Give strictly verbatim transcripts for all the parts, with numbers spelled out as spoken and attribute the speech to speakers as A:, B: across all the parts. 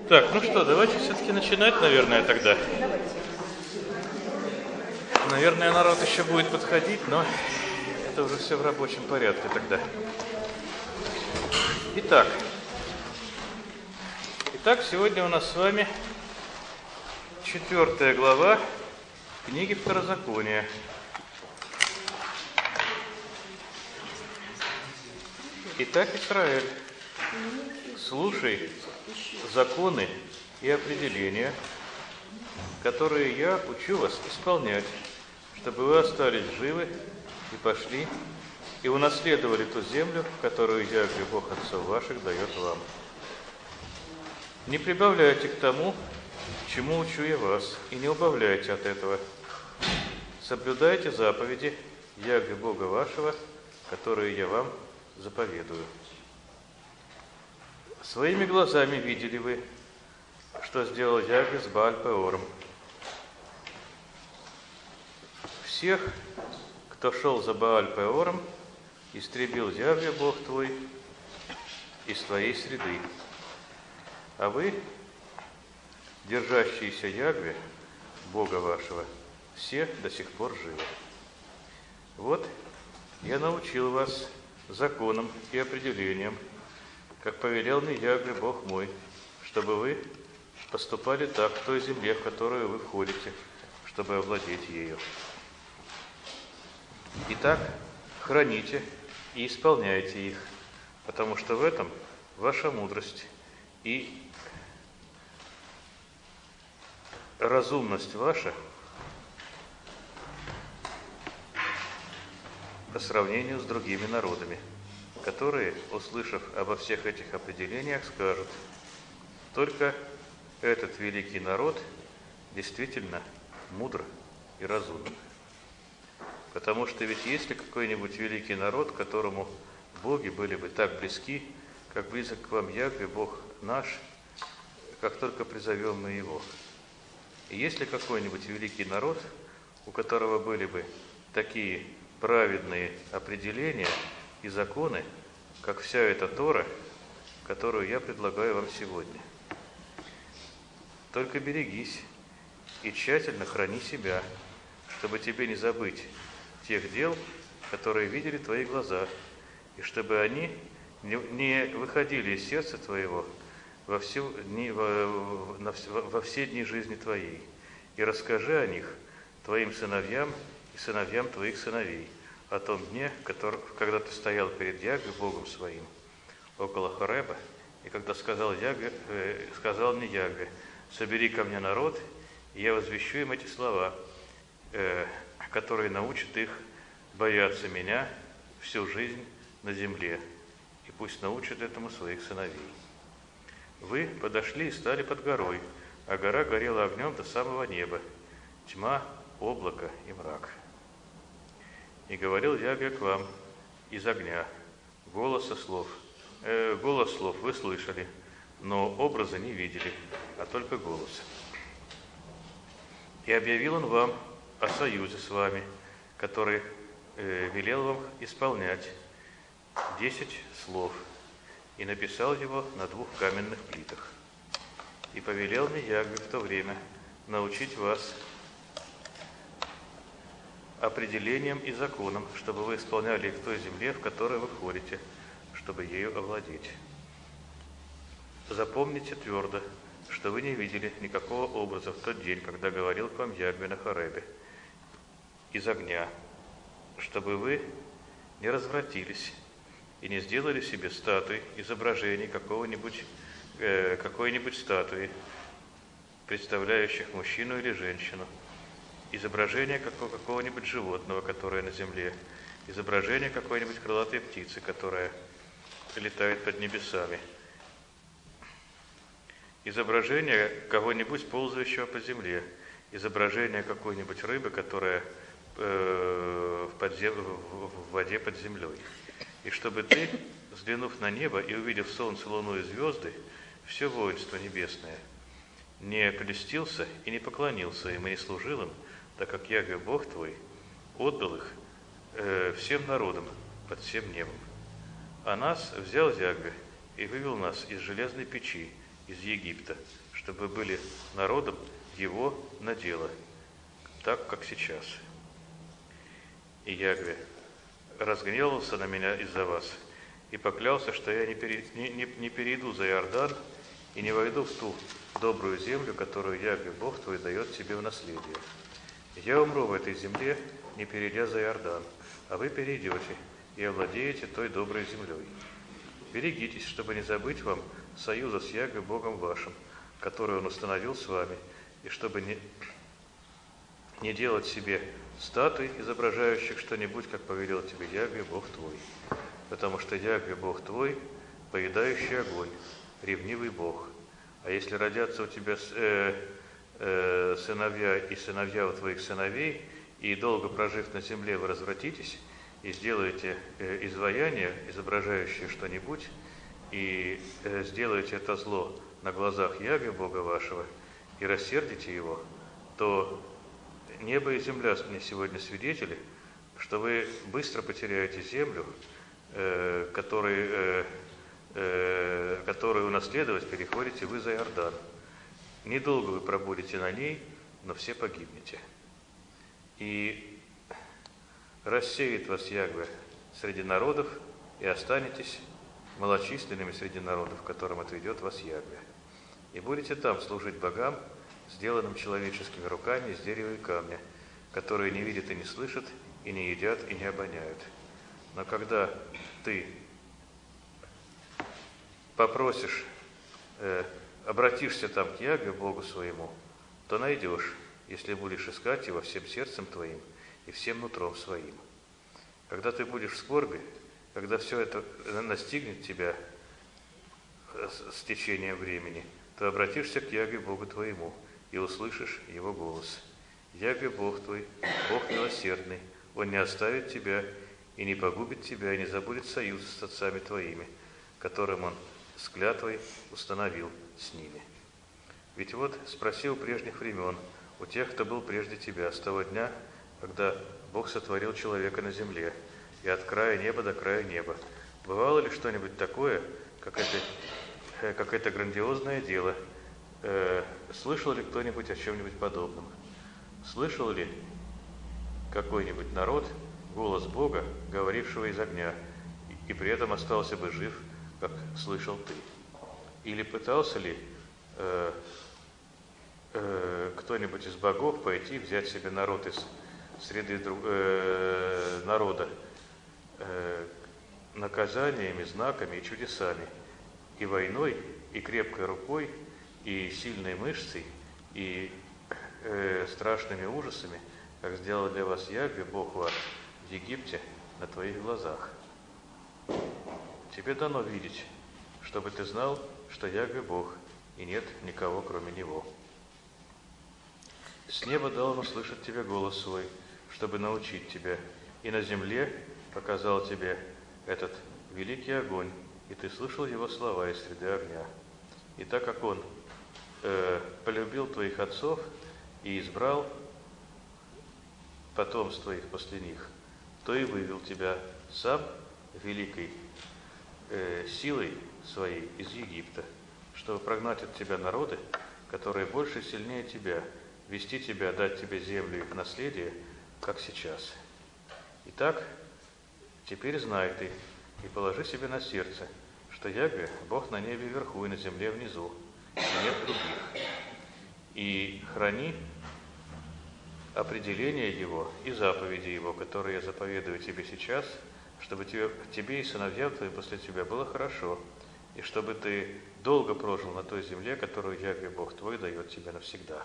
A: Так, ну что, давайте все-таки начинать, наверное, тогда. Наверное, народ еще будет подходить, но это уже все в рабочем порядке тогда. Итак, Итак, сегодня у нас с вами четвертая глава книги Второзакония. Итак, Израиль, слушай законы и определения, которые я учу вас исполнять, чтобы вы остались живы и пошли, и унаследовали ту землю, которую Яхве, Бог отцов ваших, дает вам. Не прибавляйте к тому, чему учу я вас, и не убавляйте от этого. Соблюдайте заповеди Яхве, Бога вашего, которые я вам заповедую. Своими глазами видели вы, что сделал Яхве с Бааль-Пеором. Всех, кто шел за Бааль-Пеором, истребил Яхве, Бог твой, из твоей среды. А вы, держащиеся Яхве, Бога вашего, все до сих пор живы. Вот я научил вас законам и определениям, как повелел мне Яхве, Бог мой, чтобы вы поступали так в той земле, в которую вы входите, чтобы овладеть ею. Итак, храните и исполняйте их, потому что в этом ваша мудрость и разумность ваша по сравнению с другими народами, которые, услышав обо всех этих определениях, скажут: только этот великий народ действительно мудр и разумен. Потому что ведь есть ли какой-нибудь великий народ, которому боги были бы так близки, как близок к вам Яхве, Бог наш, как только призовем мы его? И есть ли какой-нибудь великий народ, у которого были бы такие праведные определения и законы, как вся эта Тора, которую я предлагаю вам сегодня? Только берегись и тщательно храни себя, чтобы тебе не забыть тех дел, которые видели твои глаза, и чтобы они не выходили из сердца твоего во, всю дни, во, во все дни жизни твоей. И расскажи о них твоим сыновьям и сыновьям твоих сыновей, о том дне, который, когда ты стоял перед Яхве, Богом своим, около Хореба, и когда сказал, Яхве, э, сказал мне Яхве: собери ко мне народ, и я возвещу им эти слова, э, которые научат их бояться меня всю жизнь на земле, и пусть научат этому своих сыновей. Вы подошли и стали под горой, а гора горела огнем до самого неба, тьма, облако и мрак. И говорил Яхве к вам из огня, голоса слов, э, голос слов вы слышали, но образа не видели, а только голос. И объявил он вам о союзе с вами, который э, велел вам исполнять десять слов, и написал его на двух каменных плитах. И повелел мне Яхве в то время научить вас определениям и законам, чтобы вы исполняли их в той земле, в которой вы входите, чтобы ею овладеть. Запомните твердо, что вы не видели никакого образа в тот день, когда говорил к вам Яхве на Хоребе из огня, чтобы вы не развратились и не сделали себе статуи, изображений какого-нибудь, э, какой-нибудь статуи, представляющих мужчину или женщину, изображение какого- какого-нибудь животного, которое на земле, изображение какой-нибудь крылатой птицы, которая летает под небесами, изображение кого-нибудь ползающего по земле, изображение какой-нибудь рыбы, которая э, в, подзем... в воде под землей. И чтобы ты, взглянув на небо и увидев солнце, луну и звезды, все воинство небесное, не прельстился и не поклонился им и не служил им, так как Яхве Бог твой отдал их э, всем народам под всем небом. А нас взял Яхве и вывел нас из железной печи из Египта, чтобы были народом его надела, так, как сейчас. И Ягве разгневался на меня из-за вас и поклялся, что я не, пере, не, не, не перейду за Иордан и не войду в ту добрую землю, которую Ягве Бог твой дает тебе в наследие. Я умру в этой земле, не перейдя за Иордан, а вы перейдете и овладеете той доброй землей. Берегитесь, чтобы не забыть вам союза с Ягве Богом вашим, который Он установил с вами, и чтобы не, не делать себе статуй, изображающих что-нибудь, как повелел тебе Ягве Бог твой. Потому что Ягве Бог твой, поедающий огонь, ревнивый Бог. А если родятся у тебя э, э, сыновья и сыновья у твоих сыновей, и долго прожив на земле вы развратитесь, и сделаете э, изваяние, изображающее что-нибудь, и э, сделаете это зло на глазах Ягве Бога вашего, и рассердите его, то небо и земля мне сегодня свидетели, что вы быстро потеряете землю, э, который, э, э, которую унаследовать переходите вы за Иордан. Недолго вы пробудете на ней, но все погибнете. И рассеет вас Ягве среди народов, и останетесь малочисленными среди народов, которым отведет вас Ягве. И будете там служить богам, сделанным человеческими руками из дерева и камня, которые не видят и не слышат, и не едят и не обоняют. Но когда ты попросишь, э, обратишься там к Ягве, Богу своему, то найдешь, если будешь искать его всем сердцем твоим и всем нутром своим. Когда ты будешь в скорби, когда все это настигнет тебя с течением времени, то обратишься к Ягве Богу твоему и услышишь его голос. Ягве Бог твой, Бог милосердный, Он не оставит тебя и не погубит тебя, и не забудет союз с отцами твоими, которым Он с клятвой установил с ними. Ведь вот спросил прежних времен у тех, кто был прежде тебя, с того дня, когда Бог сотворил человека на земле, и от края неба до края неба, бывало ли что-нибудь такое, как это, как это грандиозное дело? Э, слышал ли кто-нибудь о чем-нибудь подобном? Слышал ли какой-нибудь народ голос Бога, говорившего из огня, и при этом остался бы жив, как слышал ты? Или пытался ли э, э, кто-нибудь из богов пойти взять себе народ из среды друг, э, народа э, наказаниями, знаками и чудесами, и войной, и крепкой рукой, и сильной мышцей, и э, страшными ужасами, как сделал для вас Ягве, Бог ваш, в Египте на твоих глазах? Тебе дано видеть, чтобы ты знал, что Ягве Бог, и нет никого, кроме Него. С неба дал Он услышать тебе голос свой, чтобы научить тебя, и на земле показал тебе этот великий огонь, и ты слышал его слова из среды огня. И так как Он э, полюбил твоих отцов и избрал потомство их после них, то и вывел тебя сам великой э, силой своей из Египта, чтобы прогнать от тебя народы, которые больше и сильнее тебя, вести тебя, дать тебе землю их наследие, как сейчас. Итак, теперь знай ты и положи себе на сердце, что Ягве Бог на небе вверху и на земле внизу, и нет других. И храни определение Его и заповеди Его, которые я заповедую тебе сейчас, чтобы тебе, тебе и сыновьям твоим после тебя было хорошо, и чтобы ты долго прожил на той земле, которую Ягве Бог твой дает тебе навсегда.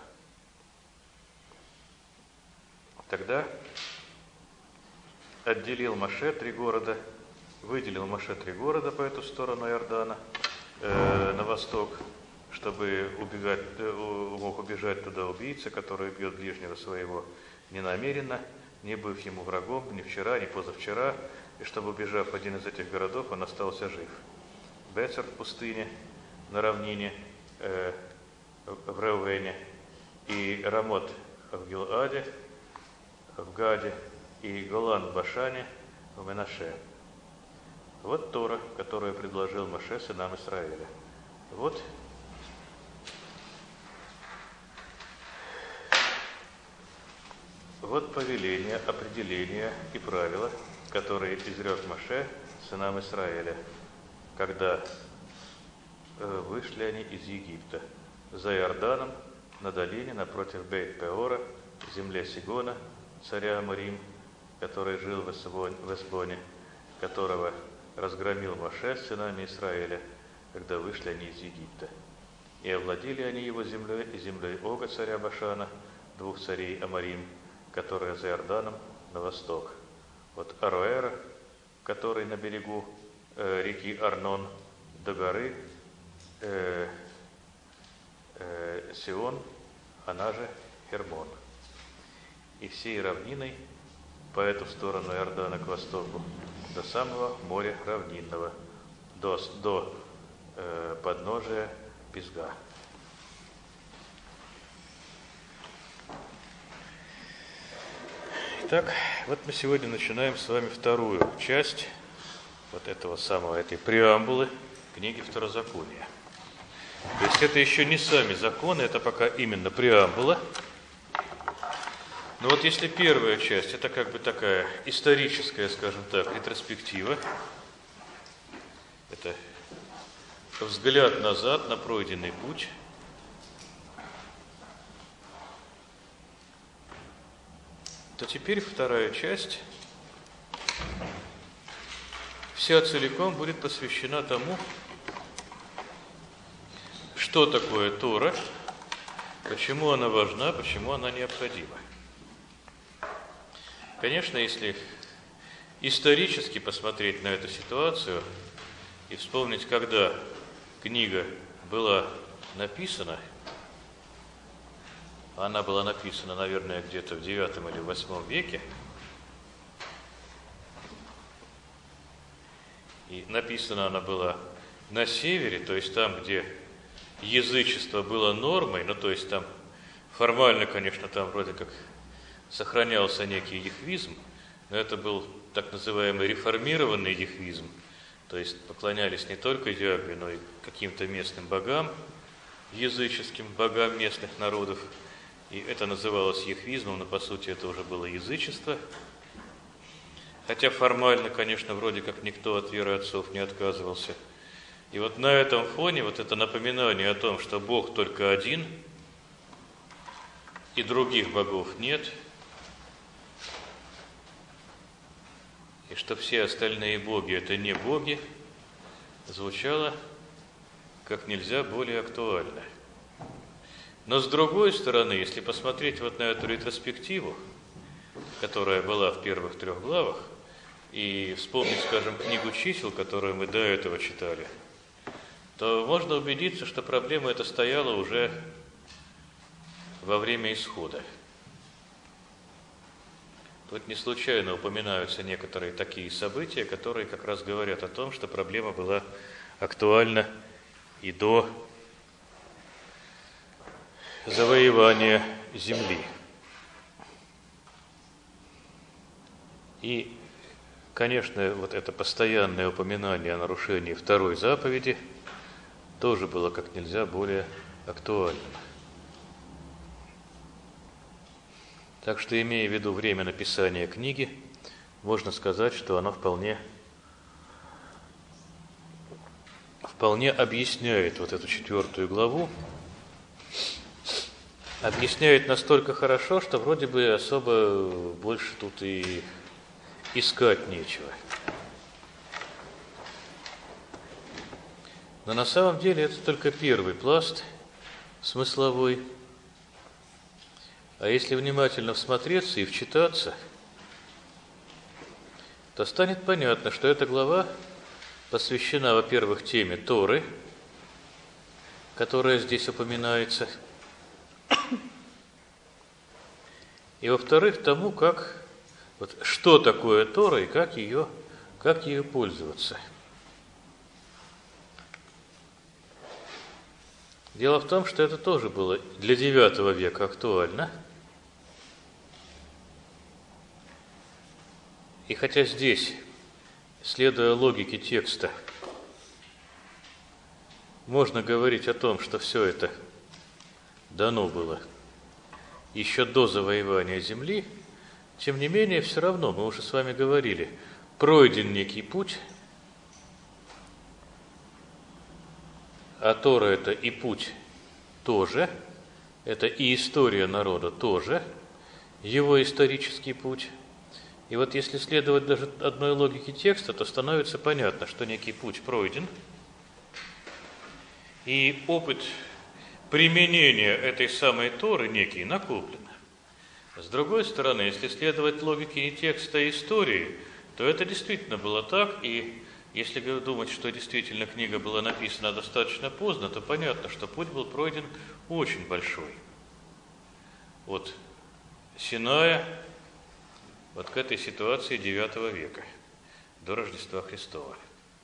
A: Тогда отделил Моше три города, выделил Моше три города по эту сторону Иордана, э, на восток, чтобы убегать, э, мог убежать туда убийца, который бьет ближнего своего ненамеренно, не быв ему врагом ни вчера, ни позавчера, и чтобы, убежав в один из этих городов, он остался жив. Бецер в пустыне, на равнине э, в Реувене, и Рамот в Гилааде, в Гаде, и Голан в Башане, в Менаше. Вот Тора, которую предложил Моше сынам Израиля. Вот Вот повеления, определения и правила, которые изрек Моше сынам Исраиля, когда э, вышли они из Египта, за Иорданом, на долине напротив Бейт-Пеора, в земле Сигона, царя Аморим, который жил в Эсбоне, которого разгромил Моше с сынами Израиля, когда вышли они из Египта. И овладели они его землей и землей Ога, царя Башана, двух царей Аморим, которая за Иорданом на восток. От Ароэра, который на берегу э, реки Арнон, до горы э, э, Сион, она же Хермон. И всей равниной по эту сторону Иордана к востоку, до самого моря равнинного, до, до э, подножия Писга. Итак, вот мы сегодня начинаем с вами вторую часть вот этого самого, этой преамбулы книги Второзакония. То есть это еще не сами законы, это пока именно преамбула. Но вот если первая часть, это как бы такая историческая, скажем так, ретроспектива, это взгляд назад на пройденный путь, то теперь вторая часть вся целиком будет посвящена тому, что такое Тора, почему она важна, почему она необходима. Конечно, если исторически посмотреть на эту ситуацию и вспомнить, когда книга была написана, она была написана, наверное, где-то в девятом или восьмом веке, и написана она была на севере, то есть там, где язычество было нормой, ну, то есть там формально, конечно, там вроде как сохранялся некий яхвизм, но это был так называемый реформированный яхвизм, то есть поклонялись не только Яхве, но и каким-то местным богам, языческим богам местных народов, и это называлось яхвизмом, но по сути это уже было язычество, хотя формально, конечно, вроде как никто от веры отцов не отказывался. И вот на этом фоне вот это напоминание о том, что Бог только один, и других богов нет, и что все остальные боги – это не боги, звучало как нельзя более актуально. Но с другой стороны, если посмотреть вот на эту ретроспективу, которая была в первых трех главах, и вспомнить, скажем, книгу чисел, которую мы до этого читали, то можно убедиться, что проблема эта стояла уже во время исхода. Тут не случайно упоминаются некоторые такие события, которые как раз говорят о том, что проблема была актуальна и до завоевания земли. И, конечно, вот это постоянное упоминание о нарушении второй заповеди тоже было как нельзя более актуальным. Так что, имея в виду время написания книги, можно сказать, что оно вполне, вполне объясняет вот эту четвертую главу, объясняет настолько хорошо, что вроде бы особо больше тут и искать нечего. Но на самом деле это только первый пласт смысловой. А если внимательно всмотреться и вчитаться, то станет понятно, что эта глава посвящена, во-первых, теме Торы, которая здесь упоминается, и, во-вторых, тому, как, вот, что такое Тора и как ее, как ею пользоваться. Дело в том, что это тоже было для девятого века актуально. И хотя здесь, следуя логике текста, можно говорить о том, что все это дано было еще до завоевания земли, Тем не менее, все равно, мы уже с вами говорили, пройден некий путь, а Тора это и путь тоже, это и история народа тоже, его исторический путь. И вот если следовать даже одной логике текста, то становится понятно, что некий путь пройден, и опыт применения этой самой Торы некий накоплен. С другой стороны, если следовать логике и текста и истории, то это действительно было так, и если думать, что действительно книга была написана достаточно поздно, то понятно, что путь был пройден очень большой. От Синая вот к этой ситуации девятого века, до Рождества Христова.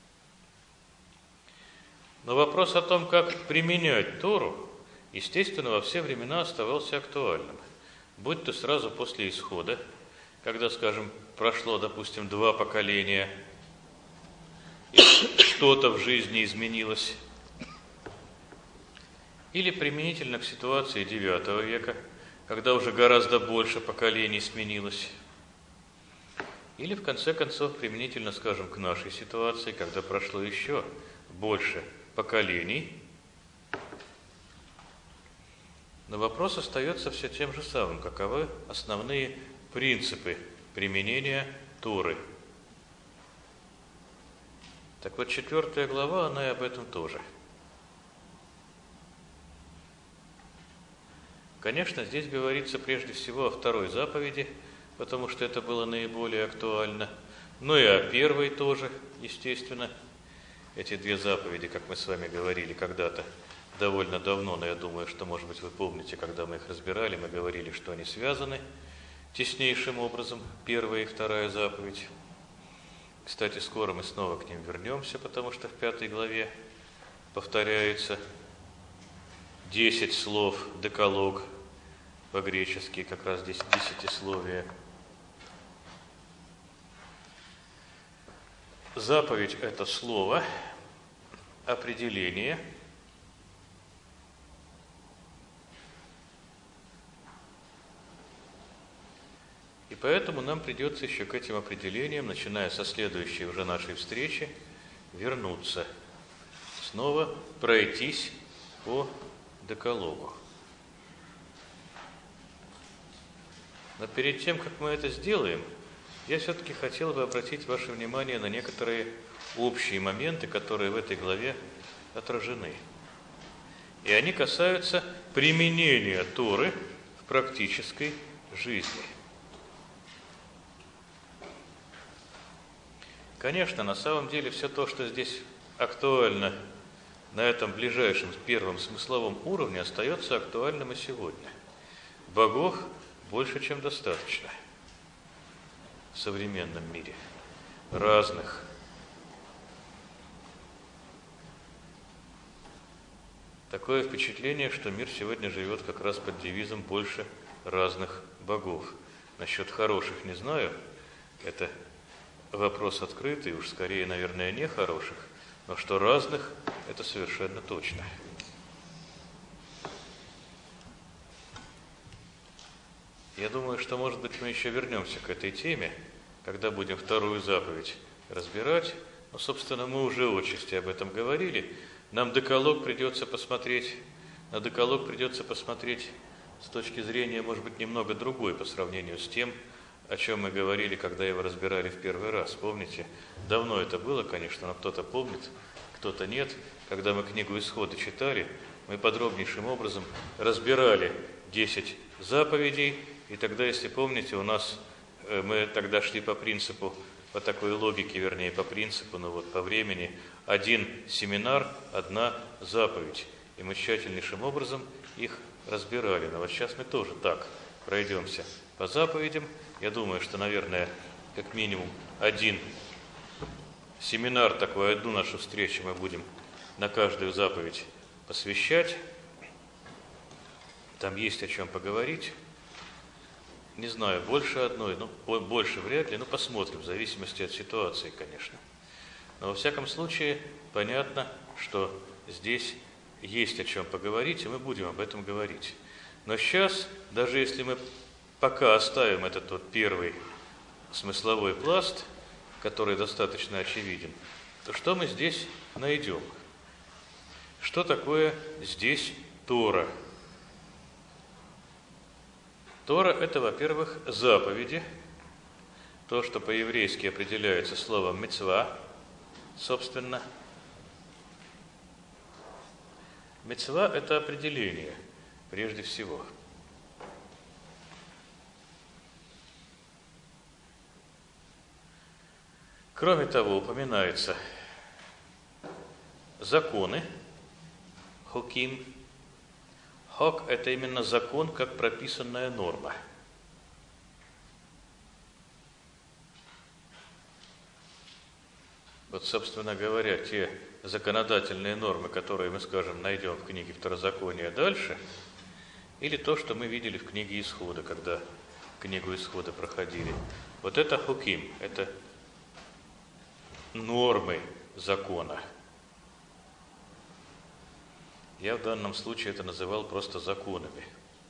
A: Но вопрос о том, как применять Тору, естественно, во все времена оставался актуальным. Будь то сразу после исхода, когда, скажем, прошло, допустим, два поколения, и что-то в жизни изменилось, или применительно к ситуации девятого века, когда уже гораздо больше поколений сменилось, или, в конце концов, применительно, скажем, к нашей ситуации, когда прошло еще больше поколений. Но вопрос остается все тем же самым. Каковы основные принципы применения Торы? Так вот, четвертая глава, она и об этом тоже. Конечно, здесь говорится прежде всего о второй заповеди, потому что это было наиболее актуально, но и о первой тоже, естественно. Эти две заповеди, как мы с вами говорили когда-то, довольно давно, но я думаю, что, может быть, вы помните, когда мы их разбирали, мы говорили, что они связаны теснейшим образом, первая и вторая заповедь. Кстати, скоро мы снова к ним вернемся, потому что в пятой главе повторяется десять слов, декалог, по-гречески как раз здесь десятисловие. Заповедь – это слово, определение. И поэтому нам придется еще к этим определениям, начиная со следующей уже нашей встречи, вернуться. Снова пройтись по декалогу. Но перед тем, как мы это сделаем, я все-таки хотел бы обратить ваше внимание на некоторые общие моменты, которые в этой главе отражены. И они касаются применения Торы в практической жизни. Конечно, на самом деле все то, что здесь актуально на этом ближайшем первом смысловом уровне, остается актуальным и сегодня. Богов больше, чем достаточно в современном мире, разных. Такое впечатление, что мир сегодня живет как раз под девизом «больше разных богов». Насчет хороших не знаю, это вопрос открытый, уж скорее, наверное, не хороших, но что разных, это совершенно точно. Я думаю, что, может быть, мы еще вернемся к этой теме, когда будем вторую заповедь разбирать. Но, собственно, мы уже отчасти об этом говорили. Нам декалог придется посмотреть, на декалог придется посмотреть с точки зрения, может быть, немного другой по сравнению с тем, о чем мы говорили, когда его разбирали в первый раз. Помните? Давно это было, конечно, но кто-то помнит, кто-то нет. Когда мы книгу Исхода читали, мы подробнейшим образом разбирали десять заповедей. И тогда, если помните, у нас мы тогда шли по принципу, по такой логике, вернее, по принципу, ну вот по времени, один семинар, одна заповедь. И мы тщательнейшим образом их разбирали. Но вот сейчас мы тоже так пройдемся по заповедям. Я думаю, что, наверное, как минимум один семинар такой, одну нашу встречу мы будем на каждую заповедь посвящать. Там есть о чем поговорить. Не знаю, больше одной, ну, больше вряд ли, но посмотрим, в зависимости от ситуации, конечно. Но во всяком случае, понятно, что здесь есть о чем поговорить, и мы будем об этом говорить. Но сейчас, даже если мы пока оставим этот вот первый смысловой пласт, который достаточно очевиден, то что мы здесь найдем? Что такое здесь Тора? Тора – это, во-первых, заповеди, то, что по-еврейски определяется словом мицва, собственно. Мицва – это определение, прежде всего. Кроме того, упоминаются законы, хоким. Хок – это именно закон, как прописанная норма. Вот, собственно говоря, те законодательные нормы, которые мы, скажем, найдем в книге Второзакония дальше, или то, что мы видели в книге Исхода, когда книгу Исхода проходили. Вот это хуким, это нормы закона. Я в данном случае это называл просто законами,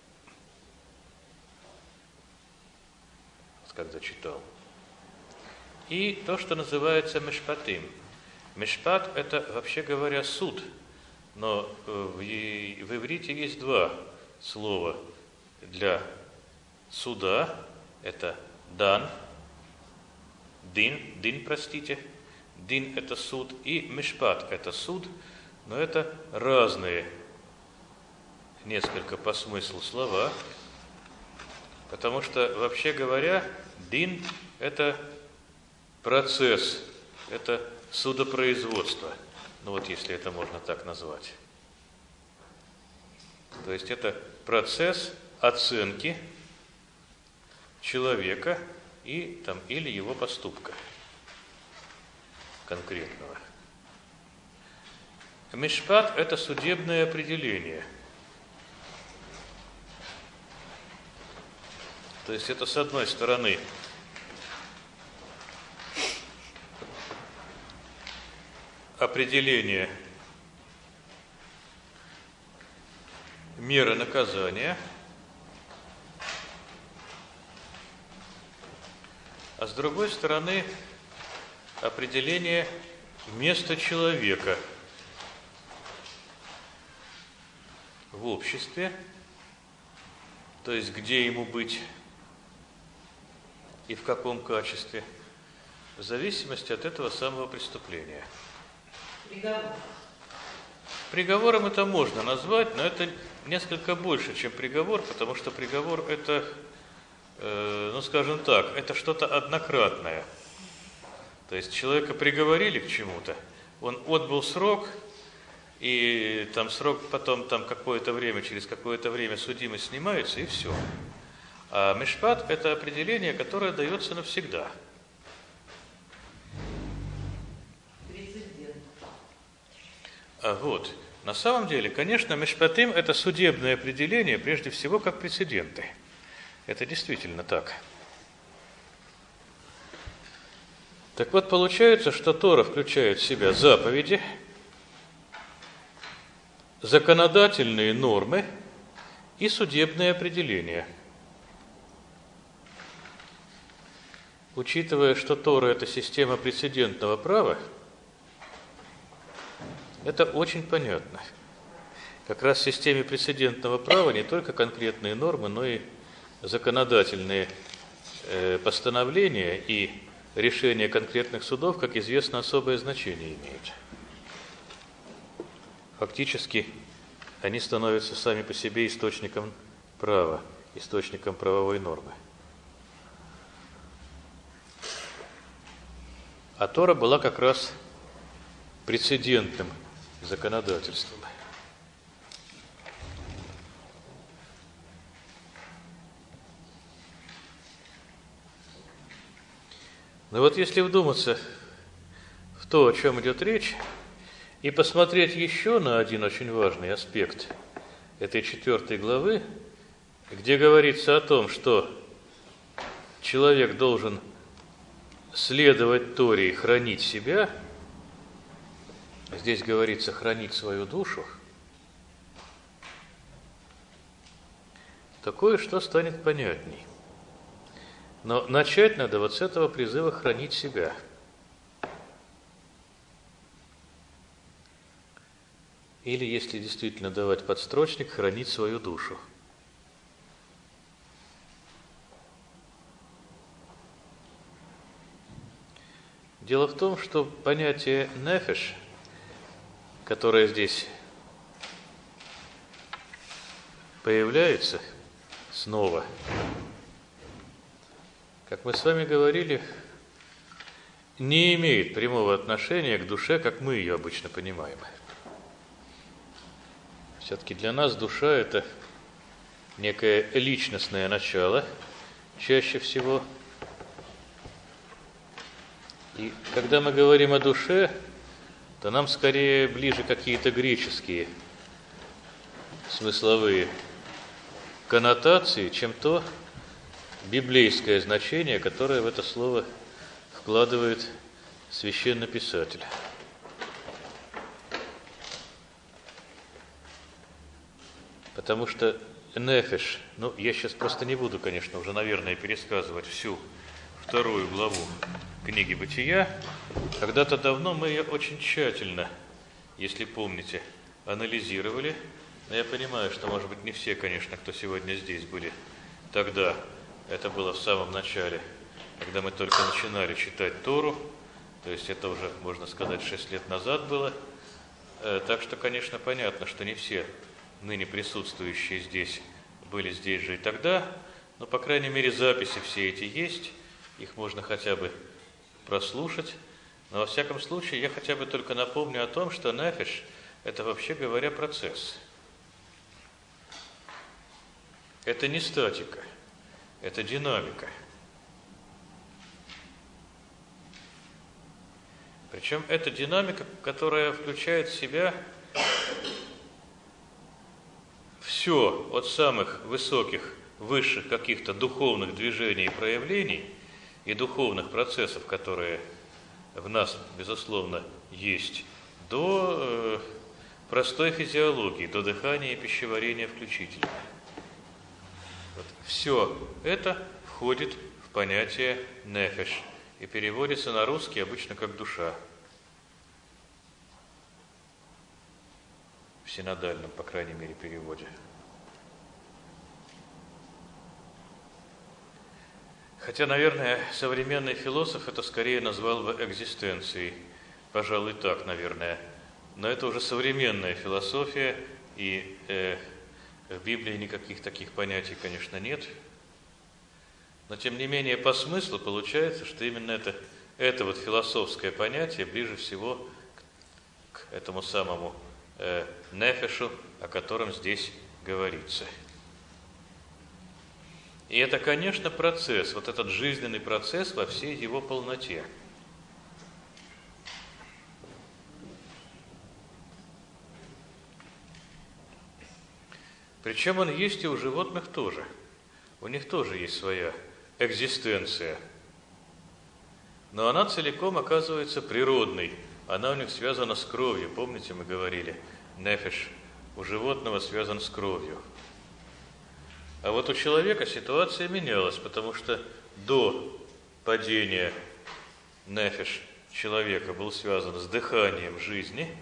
A: когда читал. И то, что называется мишпатим. Мишпат – это, вообще говоря, суд, но в, в иврите есть два слова для суда. Это дан, дин, дин, простите, дин – это суд, и мишпат – это суд, но это разные, несколько по смыслу слова, потому что, вообще говоря, дин – это процесс, это судопроизводство, ну вот если это можно так назвать. То есть это процесс оценки человека и, там, или его поступка конкретного. Мишпат – это судебное определение. То есть это, с одной стороны, определение меры наказания, а с другой стороны определение места человека в обществе, то есть где ему быть и в каком качестве, в зависимости от этого самого преступления.
B: Приговор.
A: Приговором это можно назвать, но это несколько больше, чем приговор, потому что приговор это, э, ну скажем так, это что-то однократное. То есть человека приговорили к чему-то, он отбыл срок, и там срок потом там какое-то время, через какое-то время судимость снимается, и все. А мишпат – это определение, которое дается навсегда.
B: Прецедент.
A: А вот, на самом деле, конечно, мишпатим – это судебное определение, прежде всего, как прецеденты. Это действительно так. Так вот, получается, что Тора включает в себя заповеди, законодательные нормы и судебные определения. Учитывая, что Тора – это система прецедентного права, это очень понятно. Как раз в системе прецедентного права не только конкретные нормы, но и законодательные э, постановления и решения конкретных судов, как известно, особое значение имеют. Фактически они становятся сами по себе источником права, источником правовой нормы. А Тора была как раз прецедентным законодательством. Но вот если вдуматься в то, о чем идет речь, и посмотреть еще на один очень важный аспект этой четвертой главы, где говорится о том, что человек должен следовать Торе и хранить себя, здесь говорится хранить свою душу, то кое-что станет понятней. Но начать надо вот с этого призыва хранить себя. Или, если действительно давать подстрочник, хранить свою душу. Дело в том, что понятие нефеш, которое здесь появляется снова, как мы с вами говорили, не имеет прямого отношения к душе, как мы ее обычно понимаем. Все-таки для нас душа – это некое личностное начало, чаще всего. И когда мы говорим о душе, то нам скорее ближе какие-то греческие смысловые коннотации, чем то библейское значение, которое в это слово вкладывает священный писатель. Потому что нефеш, ну, я сейчас просто не буду, конечно, уже, наверное, пересказывать всю вторую главу книги «Бытия». Когда-то давно мы ее очень тщательно, если помните, анализировали. Но я понимаю, что, может быть, не все, конечно, кто сегодня здесь были тогда. Это было в самом начале, когда мы только начинали читать Тору. То есть это уже, можно сказать, шесть лет назад было. Так что, конечно, понятно, что не все ныне присутствующие здесь были здесь же и тогда. Но, по крайней мере, записи все эти есть. Их можно хотя бы прослушать. Но, во всяком случае, я хотя бы только напомню о том, что нефеш – это, вообще говоря, процесс. Это не статика, это динамика. Причем это динамика, которая включает в себя все от самых высоких, высших каких-то духовных движений и проявлений и духовных процессов, которые в нас, безусловно, есть, до э, простой физиологии, до дыхания и пищеварения включительно. Вот. Все это входит в понятие нефеш и переводится на русский обычно как душа. В синодальном, по крайней мере, переводе. Хотя, наверное, современный философ это скорее назвал бы экзистенцией. Пожалуй, так, наверное. Но это уже современная философия, и э, в Библии никаких таких понятий, конечно, нет. Но, тем не менее, по смыслу получается, что именно это, это вот философское понятие ближе всего к, к этому самому э, нефешу, о котором здесь говорится. И это, конечно, процесс, вот этот жизненный процесс во всей его полноте. Причем он есть и у животных тоже. У них тоже есть своя экзистенция. Но она целиком оказывается природной. Она у них связана с кровью. Помните, мы говорили, нефеш у животного связан с кровью. А вот у человека ситуация менялась, потому что до падения нефеш человека был связан с дыханием жизни.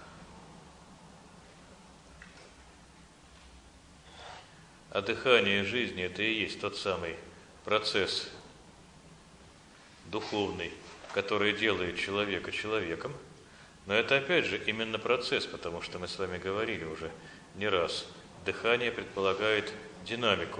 A: А дыхание жизни – это и есть тот самый процесс духовный, который делает человека человеком. Но это опять же именно процесс, потому что мы с вами говорили уже не раз. Дыхание предполагает динамику.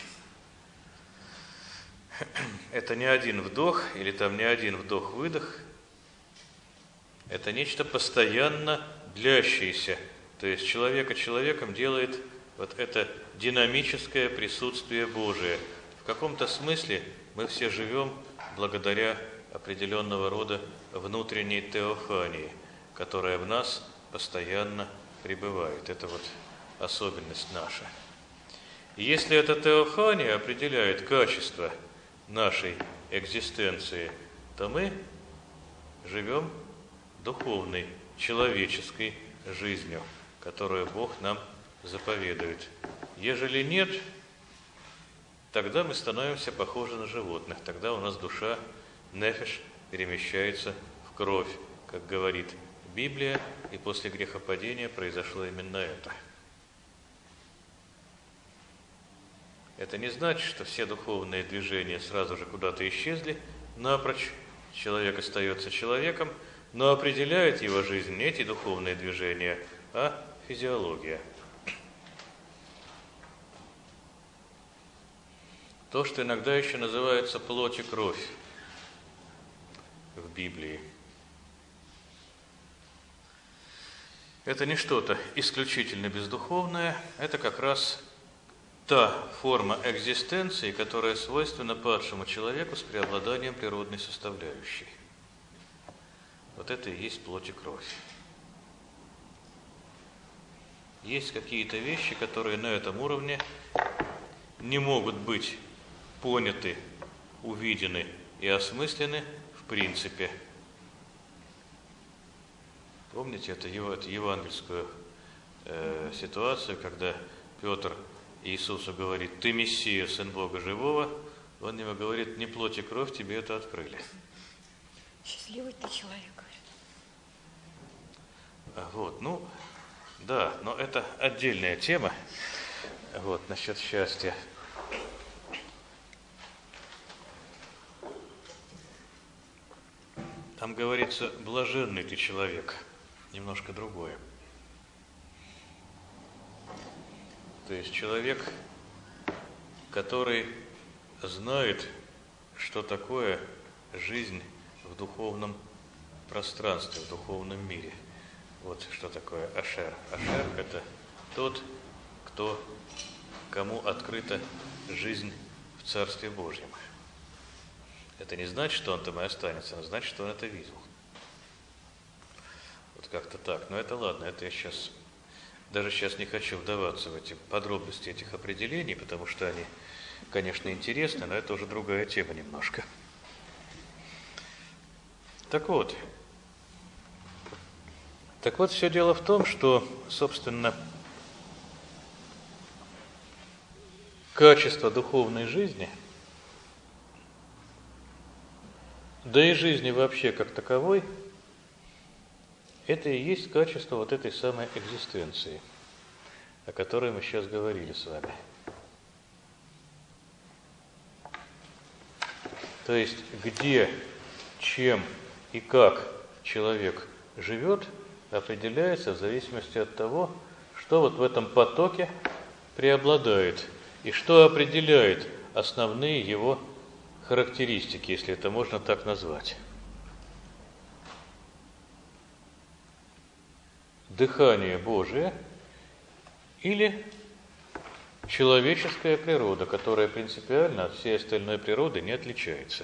A: Это не один вдох или там не один вдох-выдох. Это нечто постоянно длящееся. То есть человека человеком делает вот это динамическое присутствие Божие. В каком-то смысле мы все живем благодаря определенного рода внутренней теофании, которая в нас постоянно пребывает. Это вот особенность наша. И если эта теофания определяет качество нашей экзистенции, то мы живем духовной, человеческой жизнью, которую Бог нам заповедует. Ежели нет, тогда мы становимся похожи на животных. Тогда у нас душа, нефеш, перемещается в кровь, как говорит Библия, и после грехопадения произошло именно это. Это не значит, что все духовные движения сразу же куда-то исчезли, напрочь. Человек остается человеком, но определяет его жизнь не эти духовные движения, а физиология. То, что иногда еще называется плоть и кровь в Библии. Это не что-то исключительно бездуховное, это как раз та форма экзистенции, которая свойственна падшему человеку с преобладанием природной составляющей. Вот это и есть плоть и кровь. Есть какие-то вещи, которые на этом уровне не могут быть поняты, увидены и осмыслены в принципе. Помните эту евангельскую э, ситуацию, когда Петр Иисусу говорит: «Ты Мессия, Сын Бога Живого», он ему говорит: «Не плоть и кровь тебе это открыли».
B: Счастливый ты человек, говорит.
A: Вот, ну, да, но это отдельная тема, вот, насчет счастья. Там говорится: блаженный ты человек, немножко другое. То есть человек, который знает, что такое жизнь в духовном пространстве, в духовном мире. Вот что такое ашер. Ашер – это тот, кто, кому открыта жизнь в Царстве Божьем. Это не значит, что он там и останется, но значит, что он это видел. Вот как-то так. Но это ладно, это я сейчас... Даже сейчас не хочу вдаваться в эти подробности этих определений, потому что они, конечно, интересны, но это уже другая тема немножко. Так вот, так вот, все дело в том, что, собственно, качество духовной жизни, да и жизни вообще как таковой, это и есть качество вот этой самой экзистенции, о которой мы сейчас говорили с вами. То есть, где, чем и как человек живет, определяется в зависимости от того, что вот в этом потоке преобладает, и что определяет основные его характеристики, если это можно так назвать. Дыхание Божие или человеческая природа, которая принципиально от всей остальной природы не отличается.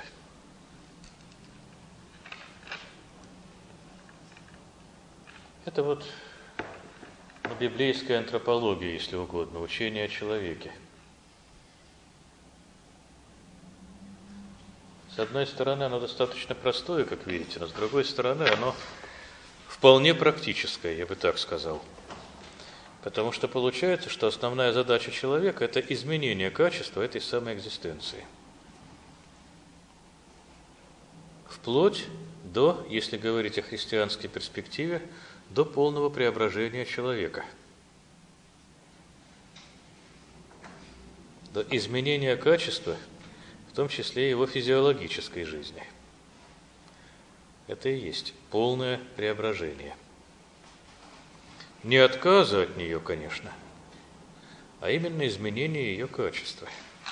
A: Это вот ну, библейская антропология, если угодно, учение о человеке. С одной стороны, оно достаточно простое, как видите, но с другой стороны, оно вполне практическое, я бы так сказал. Потому что получается, что основная задача человека – это изменение качества этой самой экзистенции. Вплоть до, если говорить о христианской перспективе, до полного преображения человека. До изменения качества, в том числе его физиологической жизни. Это и есть полное преображение. Не отказа от нее, конечно, а именно изменение ее качества.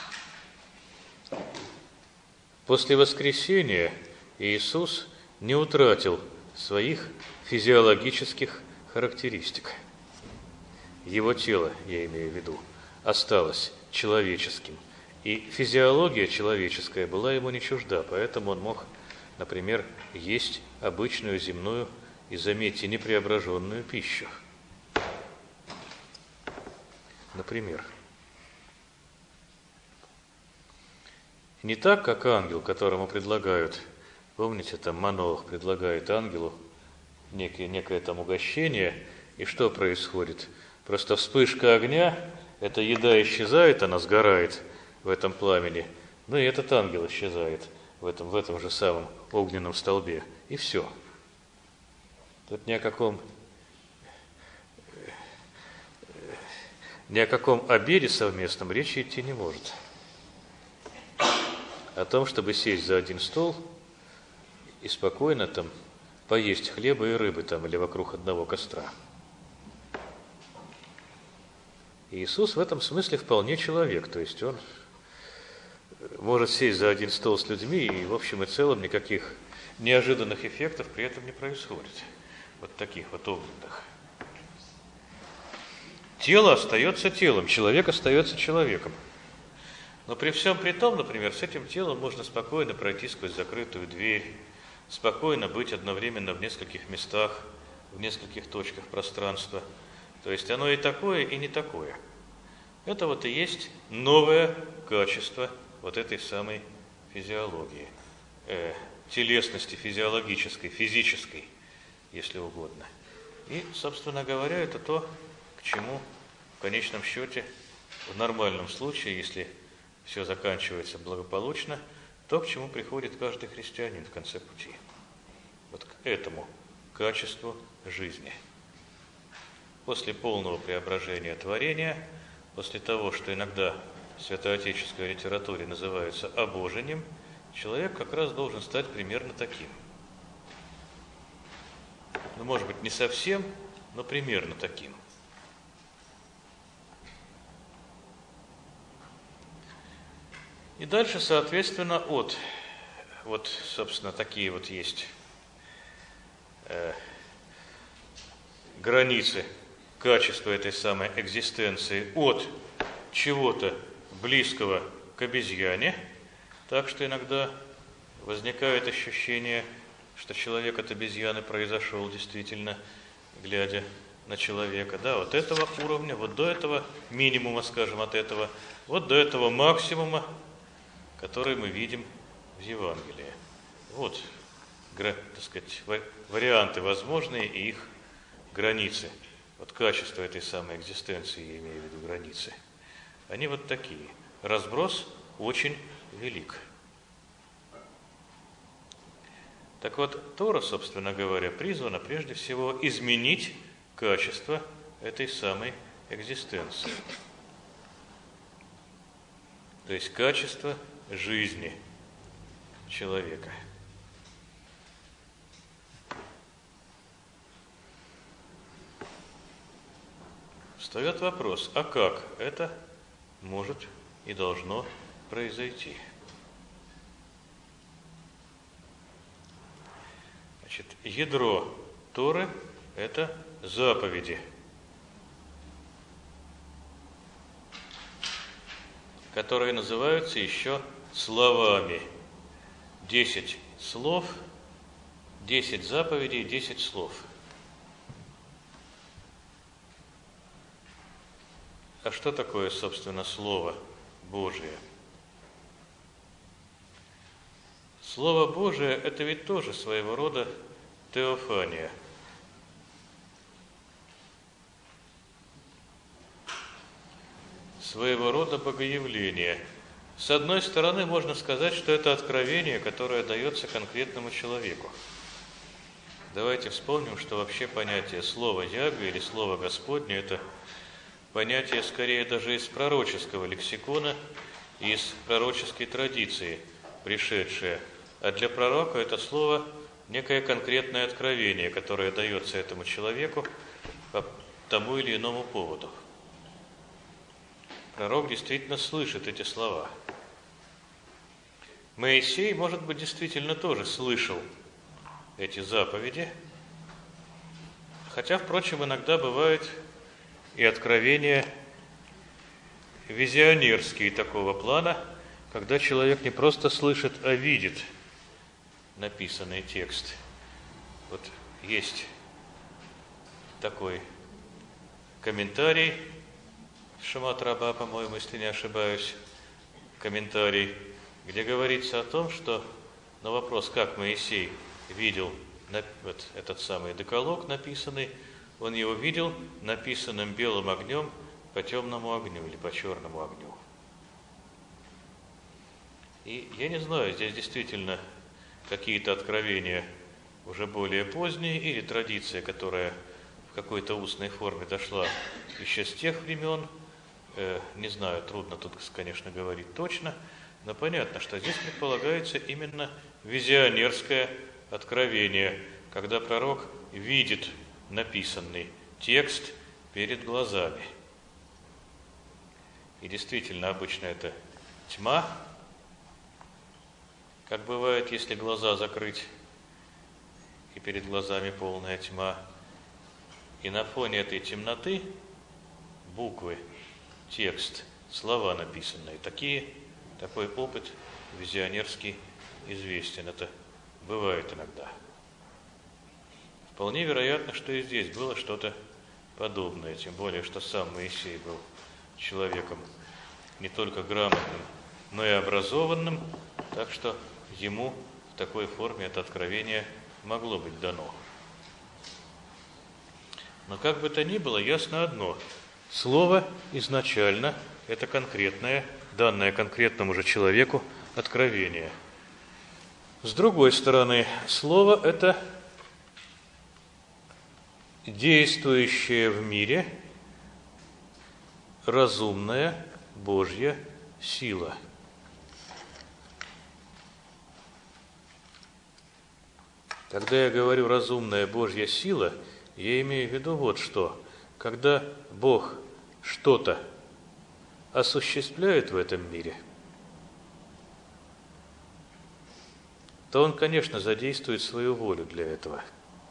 A: После воскресения Иисус не утратил своих физиологических характеристик. Его тело, я имею в виду, осталось человеческим, и физиология человеческая была ему не чужда, поэтому он мог, например, есть обычную земную и, заметьте, непреображенную пищу. Например. Не так, как ангел, которому предлагают, помните, там Манолах предлагает ангелу некое, некое там угощение, и что происходит? Просто вспышка огня, эта еда исчезает, она сгорает, в этом пламени, ну и этот ангел исчезает в этом, в этом же самом огненном столбе. И все. Тут ни о каком, ни о каком обеде совместном речи идти не может. О том, чтобы сесть за один стол и спокойно там поесть хлеба и рыбы там или вокруг одного костра. Иисус в этом смысле вполне человек, то есть он может сесть за один стол с людьми, и в общем и целом никаких неожиданных эффектов при этом не происходит. Вот таких вот огненных. Тело остается телом, человек остается человеком. Но при всем при том, например, с этим телом можно спокойно пройти сквозь закрытую дверь, спокойно быть одновременно в нескольких местах, в нескольких точках пространства. То есть оно и такое, и не такое. Это вот и есть новое качество вот этой самой физиологии, э, телесности физиологической, физической, если угодно. И, собственно говоря, это то, к чему в конечном счете, в нормальном случае, если все заканчивается благополучно, то, к чему приходит каждый христианин в конце пути. Вот к этому качеству жизни. После полного преображения творения, после того, что иногда в святоотеческой литературе называется обожением, человек как раз должен стать примерно таким. Ну, может быть, не совсем, но примерно таким. И дальше, соответственно, от, вот, собственно, такие вот есть э, границы качества этой самой экзистенции от чего-то близкого к обезьяне, так что иногда возникает ощущение, что человек от обезьяны произошел действительно, глядя на человека. Да, вот этого уровня, вот до этого минимума, скажем, от этого, вот до этого максимума, который мы видим в Евангелии. Вот, так сказать, варианты возможные и их границы. Вот качество этой самой экзистенции, я имею в виду границы, они вот такие. Разброс очень велик. Так вот, Тора, собственно говоря, призвана прежде всего изменить качество этой самой экзистенции. То есть качество жизни человека. Встает вопрос, а как это может и должно произойти? Значит, ядро Торы – это заповеди, которые называются еще словами. Десять слов, десять заповедей, десять слов. А что такое, собственно, Слово Божие? Слово Божие – это ведь тоже своего рода теофания. Своего рода богоявление. С одной стороны, можно сказать, что это откровение, которое дается конкретному человеку. Давайте вспомним, что вообще понятие слова Яхве или слова Господне – это понятие скорее даже из пророческого лексикона, из пророческой традиции пришедшее. А для пророка это слово некое конкретное откровение, которое дается этому человеку по тому или иному поводу. Пророк действительно слышит эти слова. Моисей, может быть, действительно тоже слышал эти заповеди, хотя, впрочем, иногда бывают и откровения визионерские такого плана, когда человек не просто слышит, а видит написанный текст. Вот есть такой комментарий Шемат Раба, по-моему, если не ошибаюсь, комментарий, где говорится о том, что на вопрос, как Моисей видел вот этот самый декалог написанный, он его видел написанным белым огнем по темному огню или по черному огню. И я не знаю, здесь действительно какие-то откровения уже более поздние, или традиция, которая в какой-то устной форме дошла еще с тех времен. Э, не знаю, трудно тут, конечно, говорить точно, но понятно, что здесь предполагается именно визионерское откровение, когда пророк видит написанный текст перед глазами. И действительно, обычно это тьма, как бывает, если глаза закрыть, и перед глазами полная тьма. И на фоне этой темноты буквы, текст, слова написанные. Такие, такой опыт визионерский известен. Это бывает иногда. Вполне вероятно, что и здесь было что-то подобное, тем более, что сам Моисей был человеком не только грамотным, но и образованным, так что ему в такой форме это откровение могло быть дано. Но как бы то ни было, ясно одно. Слово изначально – это конкретное, данное конкретному же человеку откровение. С другой стороны, слово – это действующая в мире разумная Божья сила. Когда я говорю «разумная Божья сила», я имею в виду вот что. Когда Бог что-то осуществляет в этом мире, то Он, конечно, задействует свою волю для этого.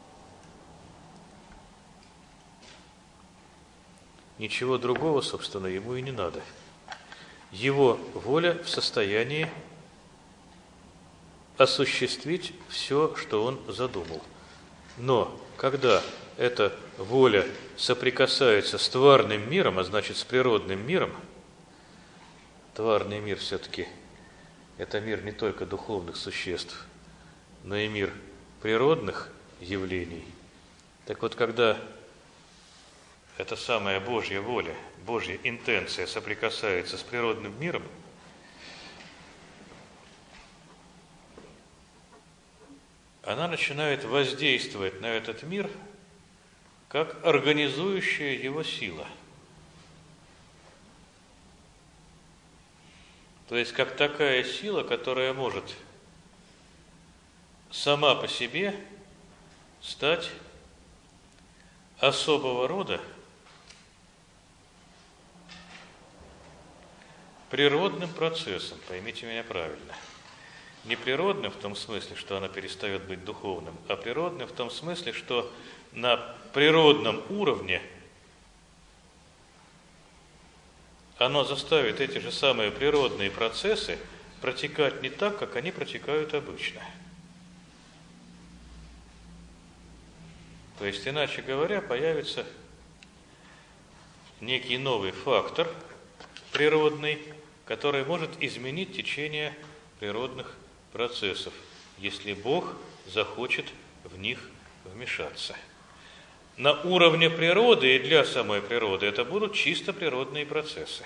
A: Ничего другого, собственно, Ему и не надо. Его воля в состоянии осуществить все, что Он задумал. Но когда эта воля соприкасается с тварным миром, а значит с природным миром, тварный мир все-таки это мир не только духовных существ, но и мир природных явлений. Так вот, когда эта самая Божья воля, Божья интенция соприкасается с природным миром, она начинает воздействовать на этот мир как организующая его сила. То есть как такая сила, которая может сама по себе стать особого рода природным процессом, поймите меня правильно. Не природным в том смысле, что она перестает быть духовным, а природным в том смысле, что на природном уровне оно заставит эти же самые природные процессы протекать не так, как они протекают обычно. То есть, иначе говоря, появится некий новый фактор природный, который может изменить течение природных процессов, если Бог захочет в них вмешаться. На уровне природы и для самой природы это будут чисто природные процессы.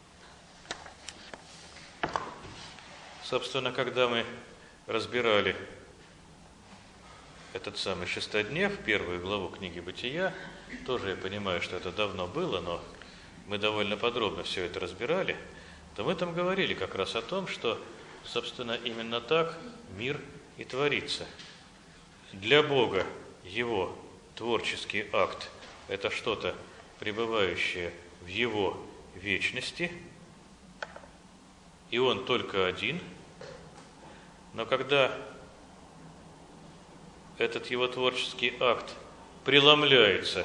A: Собственно, когда мы разбирали этот самый шестоднев, первую главу книги «Бытия», тоже я понимаю, что это давно было, но мы довольно подробно все это разбирали, то мы там говорили как раз о том, что, собственно, именно так мир и творится. Для Бога Его творческий акт – это что-то, пребывающее в Его вечности, и Он только один. Но когда этот Его творческий акт преломляется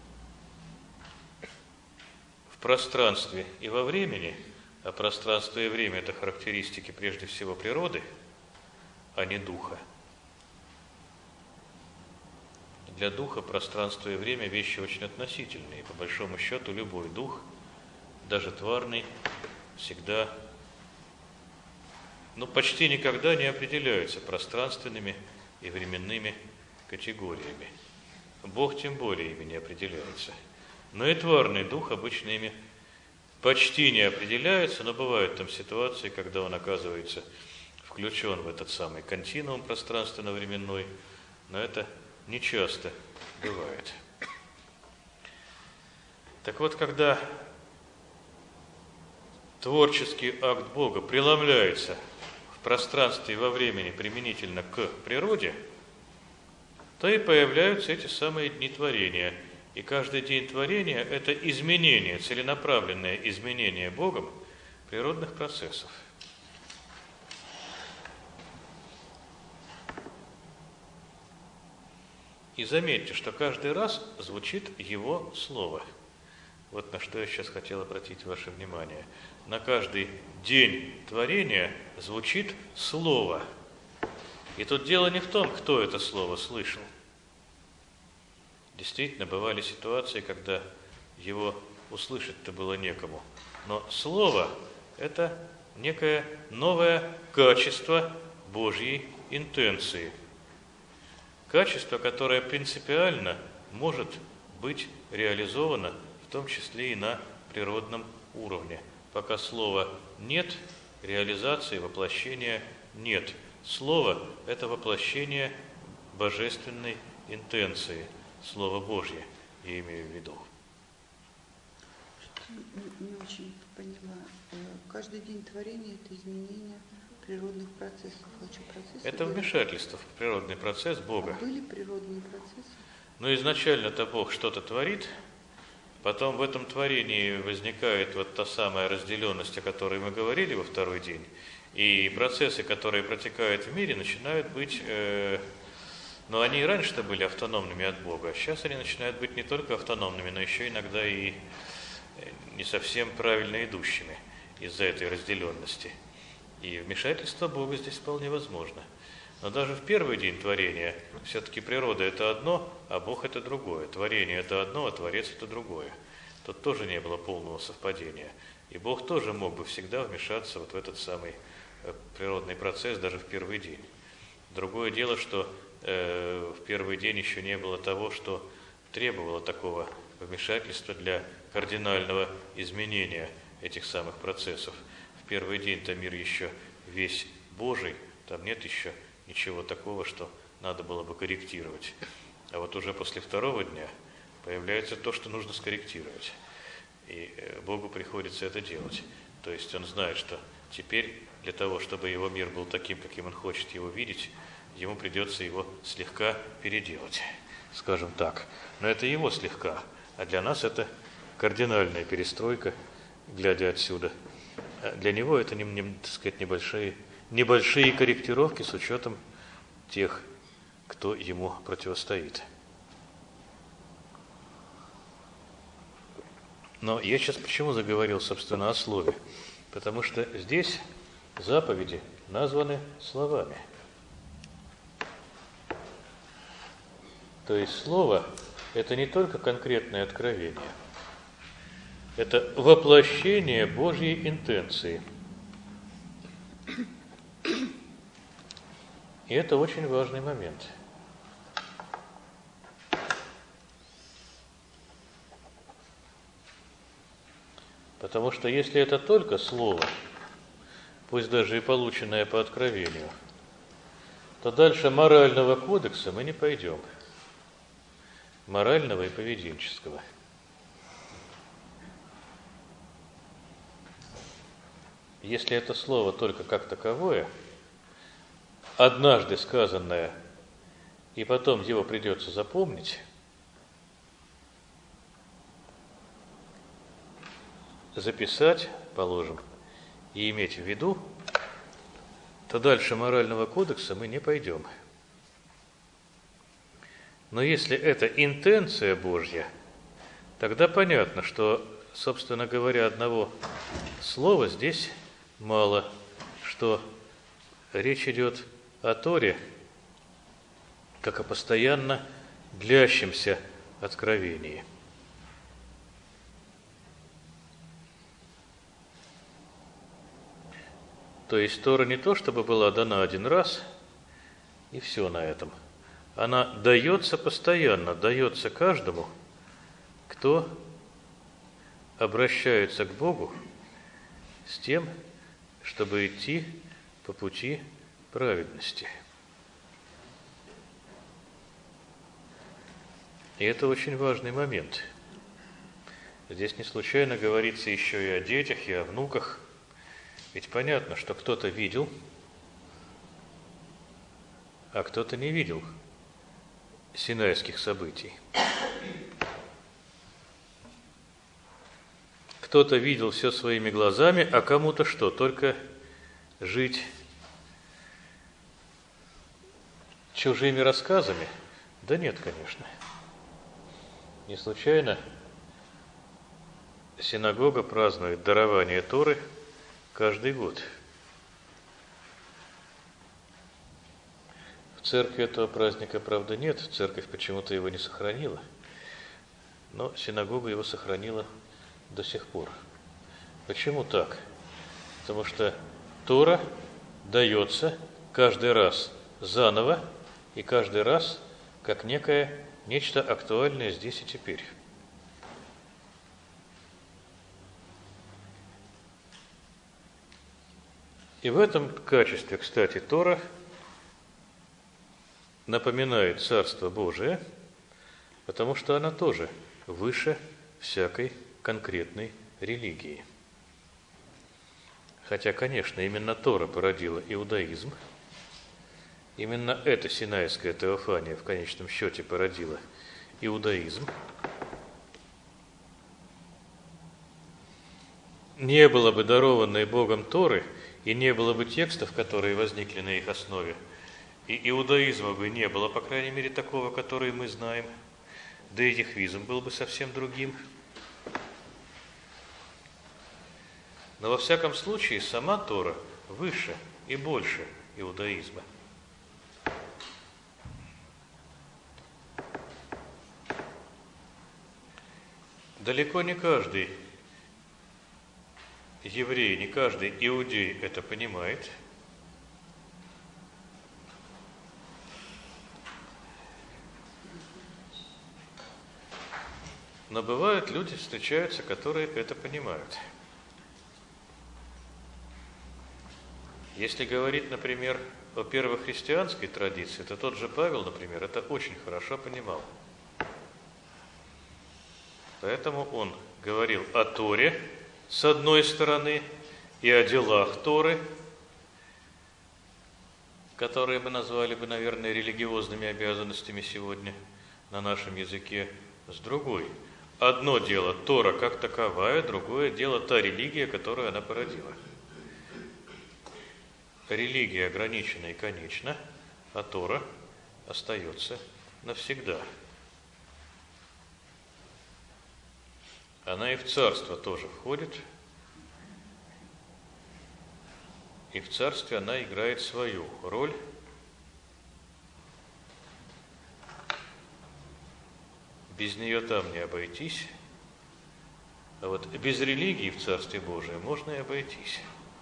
A: в пространстве и во времени, а пространство и время – это характеристики прежде всего природы, а не духа. Для духа пространство и время – вещи очень относительные. И по большому счету любой дух, даже тварный, всегда, ну почти никогда не определяются пространственными и временными категориями. Бог тем более ими не определяется. Но и тварный дух обычно ими почти не определяется, но бывают там ситуации, когда он оказывается включен в этот самый континуум пространственно-временной, но это не часто бывает. Так вот, когда творческий акт Бога преломляется в пространстве и во времени применительно к природе, то и появляются эти самые дни творения. И каждый день творения – это изменение, целенаправленное изменение Богом природных процессов. И заметьте, что каждый раз звучит Его Слово. Вот на что я сейчас хотел обратить ваше внимание. На каждый день творения звучит Слово. И тут дело не в том, кто это Слово слышал. Действительно, бывали ситуации, когда его услышать-то было некому. Но Слово – это некое новое качество Божьей интенции. Качество, которое принципиально может быть реализовано, в том числе и на природном уровне. Пока слова нет, реализации, воплощения нет. Слово – это воплощение божественной интенции, Слово Божье, я имею в виду.
C: Не, не очень поняла. Каждый день творения – это изменение природных процессов. Хочу процессы
A: это вмешательство в природный процесс Бога.
C: А были природные процессы?
A: Но изначально-то Бог что-то творит, потом в этом творении возникает вот та самая разделенность, о которой мы говорили во второй день, и процессы, которые протекают в мире, начинают быть, э, но они и раньше-то были автономными от Бога, а сейчас они начинают быть не только автономными, но еще иногда и не совсем правильно идущими из-за этой разделенности. И вмешательство Бога здесь вполне возможно. Но даже в первый день творения все-таки природа – это одно, а Бог – это другое. Творение – это одно, а Творец – это другое. Тут тоже не было полного совпадения. И Бог тоже мог бы всегда вмешаться вот в этот самый природный процесс даже в первый день. Другое дело, что э, в первый день еще не было того, что требовало такого вмешательства для кардинального изменения этих самых процессов. В первый день-то мир еще весь Божий, там нет еще ничего такого, что надо было бы корректировать. А вот уже после второго дня появляется то, что нужно скорректировать. И Богу приходится это делать. То есть Он знает, что теперь для того, чтобы Его мир был таким, каким Он хочет его видеть, Ему придется его слегка переделать, скажем так. Но это Его слегка, а для нас это кардинальная перестройка, глядя отсюда. Для Него это, не, не, так сказать, небольшие, небольшие корректировки с учетом тех, кто Ему противостоит. Но я сейчас почему заговорил, собственно, о слове? Потому что здесь заповеди названы словами. То есть слово – это не только конкретное откровение, это воплощение Божьей интенции. И это очень важный момент. Потому что если это только слово, пусть даже и полученное по откровению, то дальше морального кодекса мы не пойдем. Морального и поведенческого. Если это слово только как таковое, однажды сказанное, и потом его придется запомнить, записать, положим, и иметь в виду, то дальше морального кодекса мы не пойдем. Но если это интенция Божья, тогда понятно, что, собственно говоря, одного слова здесь мало, что речь идет о Торе, как о постоянно длящемся откровении. То есть Тора не то, чтобы была дана один раз, и все на этом. Она дается постоянно, дается каждому, кто обращаются к Богу с тем, чтобы идти по пути праведности. И это очень важный момент. Здесь не случайно говорится еще и о детях, и о внуках. Ведь понятно, что кто-то видел, а кто-то не видел синайских событий. Кто-то видел все своими глазами, а кому-то что? Только жить чужими рассказами? Да нет, конечно. Не случайно синагога празднует дарование Торы каждый год. В церкви этого праздника, правда, нет, церковь почему-то его не сохранила, но синагога его сохранила до сих пор. Почему так? Потому что Тора дается каждый раз заново и каждый раз как некое нечто актуальное здесь и теперь. И в этом качестве, кстати, Тора напоминает Царство Божие, потому что она тоже выше всякой конкретной религии. Хотя, конечно, именно Тора породила иудаизм, именно эта синайская теофания в конечном счете породила иудаизм. Не было бы дарованной Богом Торы, и не было бы текстов, которые возникли на их основе, и иудаизма бы не было, по крайней мере, такого, который мы знаем, да и яхвизм был бы совсем другим. Но во всяком случае сама Тора выше и больше иудаизма. Далеко не каждый еврей, не каждый иудей это понимает. Но бывают люди, встречаются, которые это понимают. Если говорить, например, о первохристианской традиции, то тот же Павел, например, это очень хорошо понимал. Поэтому он говорил о Торе с одной стороны и о делах Торы, которые мы назвали бы, наверное, религиозными обязанностями сегодня на нашем языке, с другой. Одно дело Тора как таковая, другое дело та религия, которую она породила. Религия ограничена и конечна, а Тора остается навсегда. Она и в царство тоже входит, и в царстве она играет свою роль. Без нее там не обойтись, а вот без религии в Царстве Божием можно и обойтись.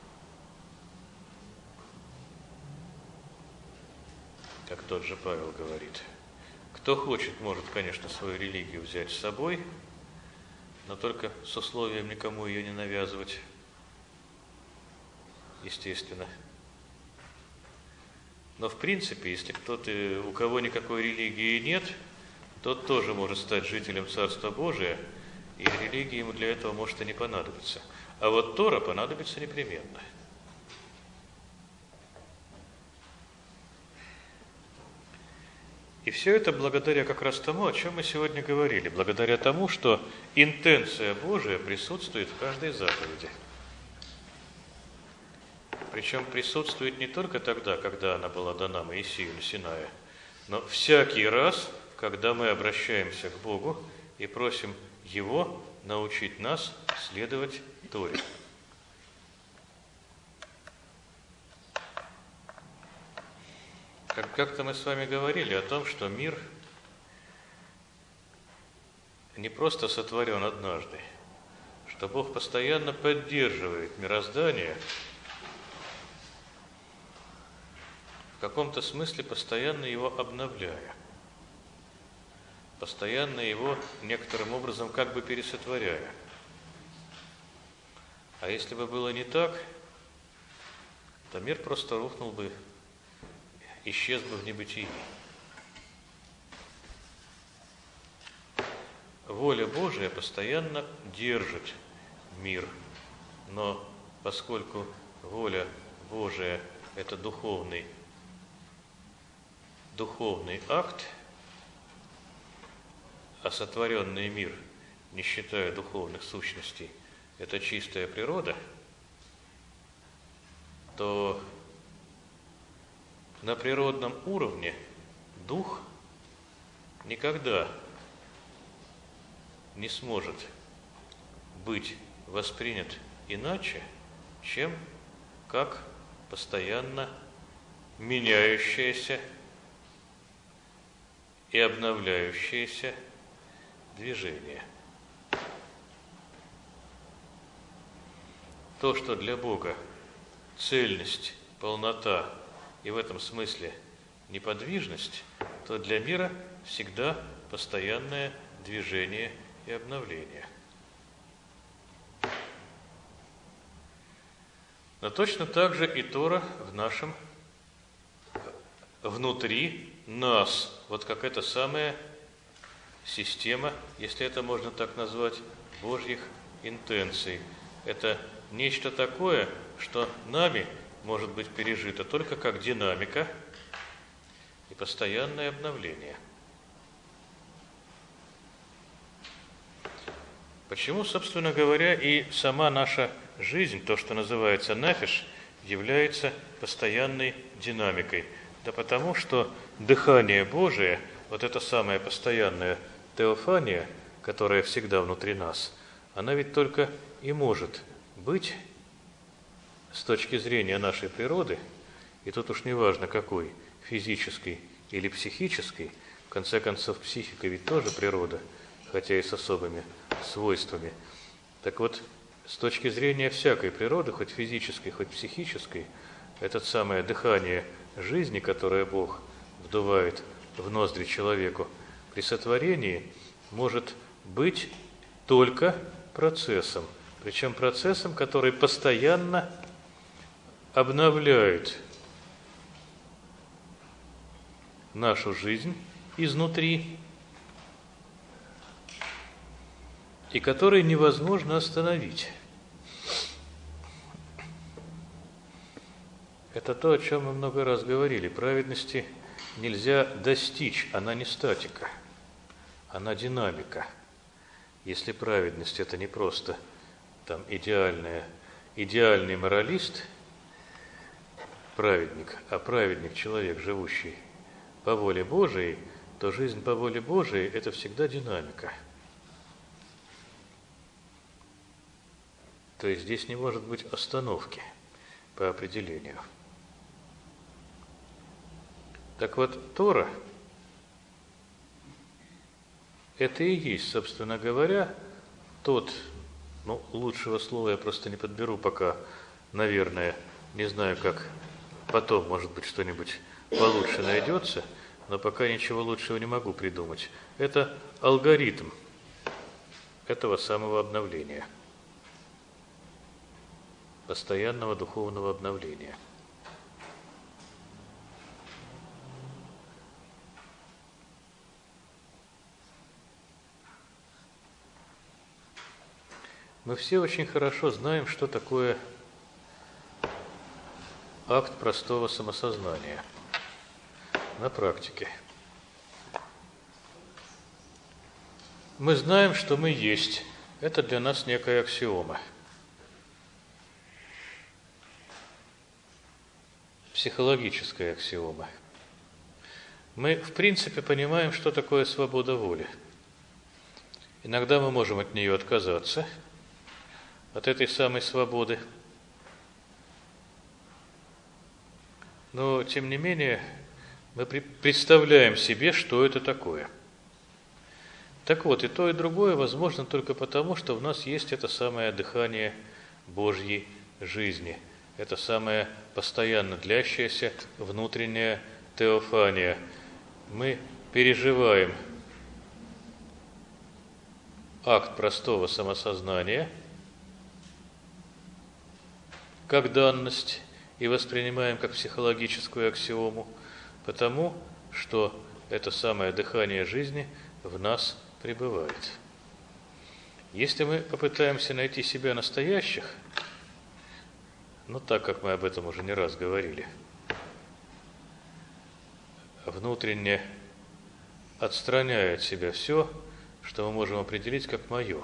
A: Как тот же Павел говорит. Кто хочет, может, конечно, свою религию взять с собой, но только с условием никому ее не навязывать, естественно. Но в принципе, если кто-то, у кого никакой религии нет, тот тоже может стать жителем Царства Божия, и религия ему для этого может и не понадобиться. А вот Тора понадобится непременно. И все это благодаря как раз тому, о чем мы сегодня говорили, благодаря тому, что интенция Божия присутствует в каждой заповеди. Причем присутствует не только тогда, когда она была дана Моисею на Синае, но всякий раз, когда мы обращаемся к Богу и просим Его научить нас следовать Торе. Как- Как-то мы с вами говорили о том, что мир не просто сотворен однажды, что Бог постоянно поддерживает мироздание, в каком-то смысле постоянно его обновляя, постоянно его некоторым образом как бы пересотворяя. А если бы было не так, то мир просто рухнул бы, исчез бы в небытии. Воля Божия постоянно держит мир, но поскольку воля Божия – это духовный, духовный акт, а сотворенный мир, не считая духовных сущностей, это чистая природа, то на природном уровне дух никогда не сможет быть воспринят иначе, чем как постоянно меняющееся и обновляющееся движение. То, что для Бога цельность, полнота и в этом смысле неподвижность, то для мира всегда постоянное движение и обновление. Но точно так же и Тора в нашем, внутри нас, вот как эта самая система, если это можно так назвать, Божьих интенций. Это нечто такое, что нами может быть пережито только как динамика и постоянное обновление. Почему, собственно говоря, и сама наша жизнь, то, что называется нафиш, является постоянной динамикой? Да потому что дыхание Божие, вот эта самая постоянная теофания, которая всегда внутри нас, она ведь только и может быть с точки зрения нашей природы, и тут уж не важно какой, физической или психической, в конце концов психика ведь тоже природа, хотя и с особыми свойствами. Так вот, с точки зрения всякой природы, хоть физической, хоть психической, это самое дыхание жизни, которое Бог вдувает в ноздри человеку, при сотворении может быть только процессом, причем процессом, который постоянно обновляет нашу жизнь изнутри, и который невозможно остановить. Это то, о чем мы много раз говорили. Праведности нельзя достичь, она не статика, она динамика. Если праведность – это не просто там идеальная, идеальный моралист, праведник, а праведник – человек, живущий по воле Божией, то жизнь по воле Божией – это всегда динамика. То есть здесь не может быть остановки по определению. Так вот, Тора – это и есть, собственно говоря, тот, ну, лучшего слова я просто не подберу пока, наверное, не знаю, как потом, может быть, что-нибудь получше найдется, но пока ничего лучшего не могу придумать. Это алгоритм этого самого обновления, постоянного духовного обновления. Мы все очень хорошо знаем, что такое акт простого самосознания на практике. Мы знаем, что мы есть. Это для нас некая аксиома. Психологическая аксиома. Мы, в принципе, понимаем, что такое свобода воли. Иногда мы можем от нее отказаться, от этой самой свободы. Но, тем не менее, мы представляем себе, что это такое. Так вот, и то, и другое возможно только потому, что в нас есть это самое дыхание Божьей жизни, это самая постоянно длящаяся внутренняя теофания. Мы переживаем акт простого самосознания, как данность и воспринимаем как психологическую аксиому, потому что это самое дыхание жизни в нас пребывает. Если мы попытаемся найти себя настоящих, ну так как мы об этом уже не раз говорили, внутренне отстраняя от себя все, что мы можем определить как мое,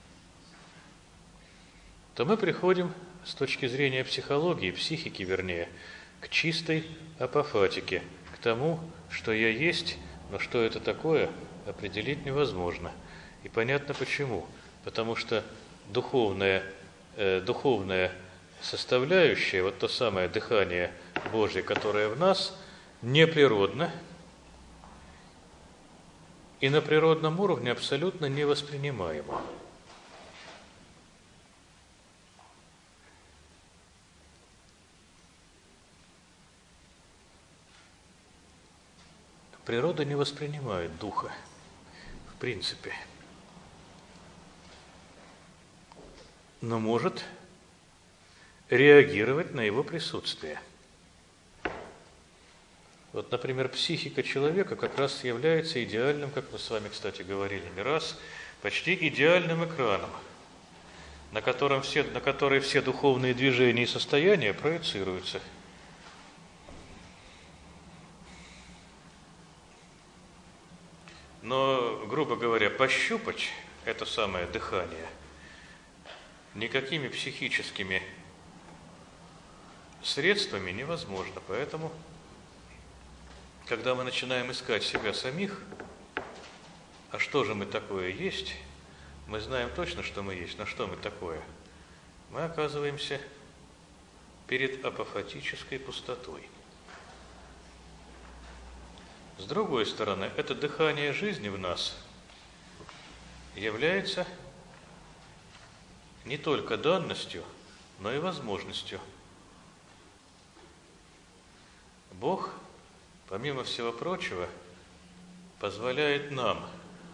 A: то мы приходим с точки зрения психологии, психики вернее, к чистой апофатике, к тому, что я есть, но что это такое, определить невозможно. И понятно почему. Потому что духовная, э, духовная составляющая, вот то самое дыхание Божие, которое в нас, неприродно и на природном уровне абсолютно невоспринимаемо. Природа не воспринимает духа, в принципе, но может реагировать на его присутствие. Вот, например, психика человека как раз является идеальным, как мы с вами, кстати, говорили не раз, почти идеальным экраном, на котором все, на который все духовные движения и состояния проецируются. Но, грубо говоря, пощупать это самое дыхание никакими психическими средствами невозможно. Поэтому, когда мы начинаем искать себя самих, а что же мы такое есть, мы знаем точно, что мы есть, но что мы такое, мы оказываемся перед апофатической пустотой. С другой стороны, это дыхание жизни в нас является не только данностью, но и возможностью. Бог, помимо всего прочего, позволяет нам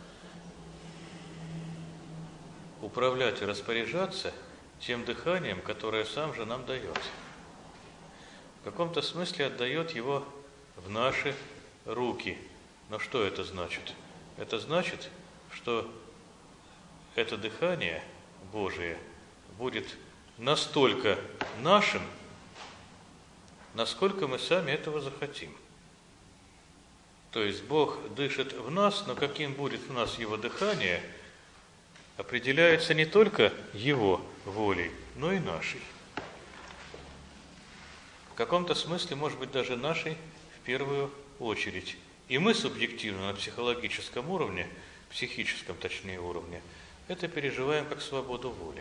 A: управлять и распоряжаться тем дыханием, которое сам же нам дает. В каком-то смысле отдает его в наши руки. Но что это значит? Это значит, что это дыхание Божие будет настолько нашим, насколько мы сами этого захотим. То есть Бог дышит в нас, но каким будет в нас Его дыхание, определяется не только Его волей, но и нашей. В каком-то смысле, может быть, даже нашей в первую очередь. И мы субъективно на психологическом уровне, психическом точнее уровне, это переживаем как свободу воли.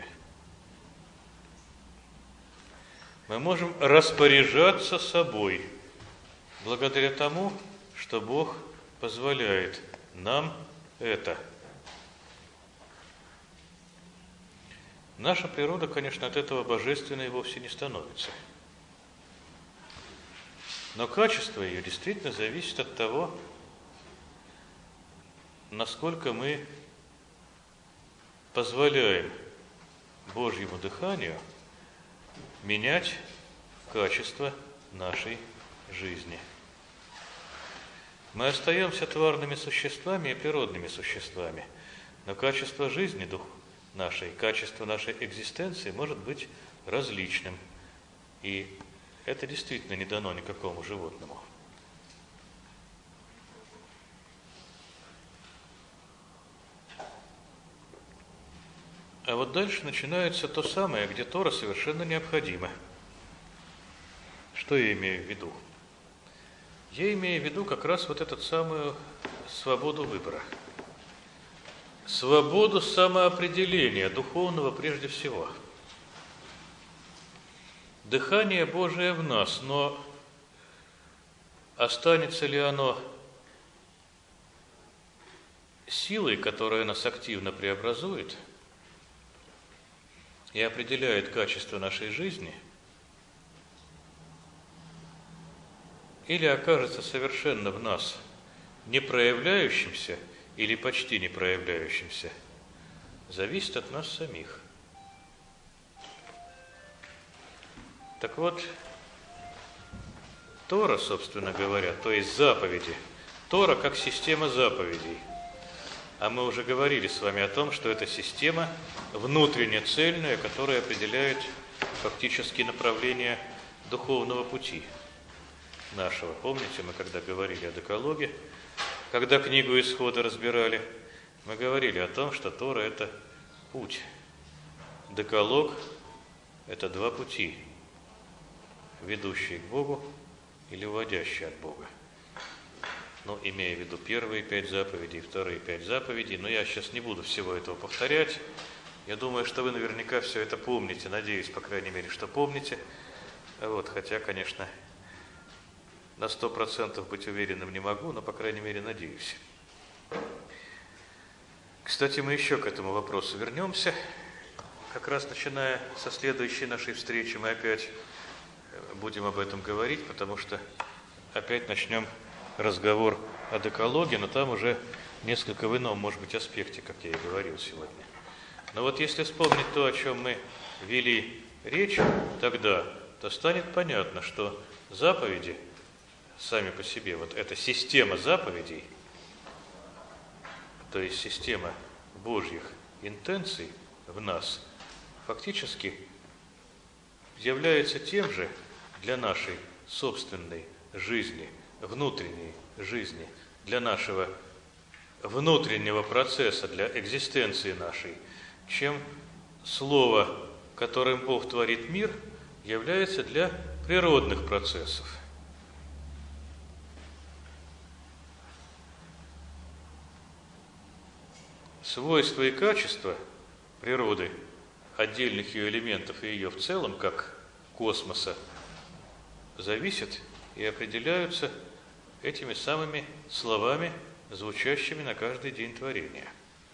A: Мы можем распоряжаться собой благодаря тому, что Бог позволяет нам это. Наша природа, конечно, от этого божественной вовсе не становится. Но качество ее действительно зависит от того, насколько мы позволяем Божьему дыханию менять качество нашей жизни. Мы остаемся тварными существами и природными существами, но качество жизни нашей, качество нашей экзистенции может быть различным. И это действительно не дано никакому животному. А вот дальше начинается то самое, где Тора совершенно необходима. Что я имею в виду? Я имею в виду как раз вот эту самую свободу выбора. Свободу самоопределения, духовного прежде всего. Дыхание Божие в нас, но останется ли оно силой, которая нас активно преобразует и определяет качество нашей жизни, или окажется совершенно в нас не проявляющимся или почти не проявляющимся, зависит от нас самих. Так вот, Тора, собственно говоря, то есть заповеди, Тора как система заповедей. А мы уже говорили с вами о том, что это система внутренне цельная, которая определяет фактически направление духовного пути нашего. Помните, мы когда говорили о Декалоге, когда книгу Исхода разбирали, мы говорили о том, что Тора – это путь. Декалог – это два пути, ведущие к Богу или уводящие от Бога. Ну, имея в виду первые пять заповедей, вторые пять заповедей, но я сейчас не буду всего этого повторять. Я думаю, что вы наверняка все это помните, надеюсь, по крайней мере, что помните. Вот, хотя, конечно, на сто процентов быть уверенным не могу, но, по крайней мере, надеюсь. Кстати, мы еще к этому вопросу вернемся. Как раз начиная со следующей нашей встречи мы опять будем об этом говорить, потому что опять начнем разговор о Декалоге, но там уже несколько в ином, может быть, аспекте, как я и говорил сегодня. Но вот если вспомнить то, о чем мы вели речь тогда, то станет понятно, что заповеди сами по себе, вот эта система заповедей, то есть система Божьих интенций в нас, фактически является тем же для нашей собственной жизни, внутренней жизни, для нашего внутреннего процесса, для экзистенции нашей, чем слово, которым Бог творит мир, является для природных процессов. Свойства и качества природы, отдельных ее элементов и ее в целом, как космоса, зависят и определяются этими самыми словами, звучащими на каждый день творения.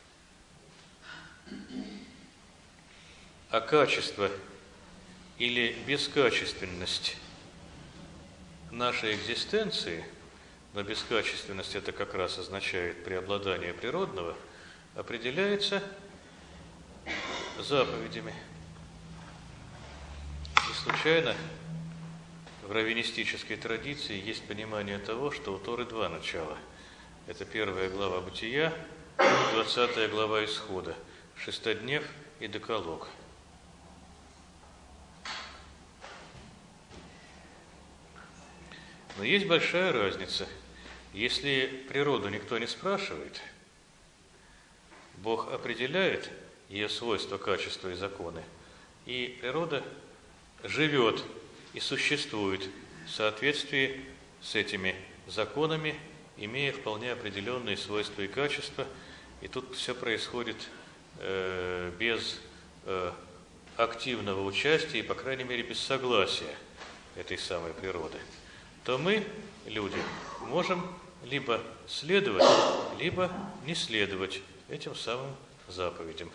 A: А качество или бескачественность нашей экзистенции, но бескачественность это как раз означает преобладание природного, определяется заповедями. Не случайно в раввинистической традиции есть понимание того, что у Торы два начала. Это первая глава Бытия, двадцатая глава Исхода, Шестоднев и Декалог. Но есть большая разница. Если природу никто не спрашивает, Бог определяет ее свойства, качества и законы, и природа живет и существует в соответствии с этими законами, имея вполне определенные свойства и качества, и тут все происходит э, без э, активного участия и, по крайней мере, без согласия этой самой природы, то мы, люди, можем либо следовать, либо не следовать этим самым заповедям.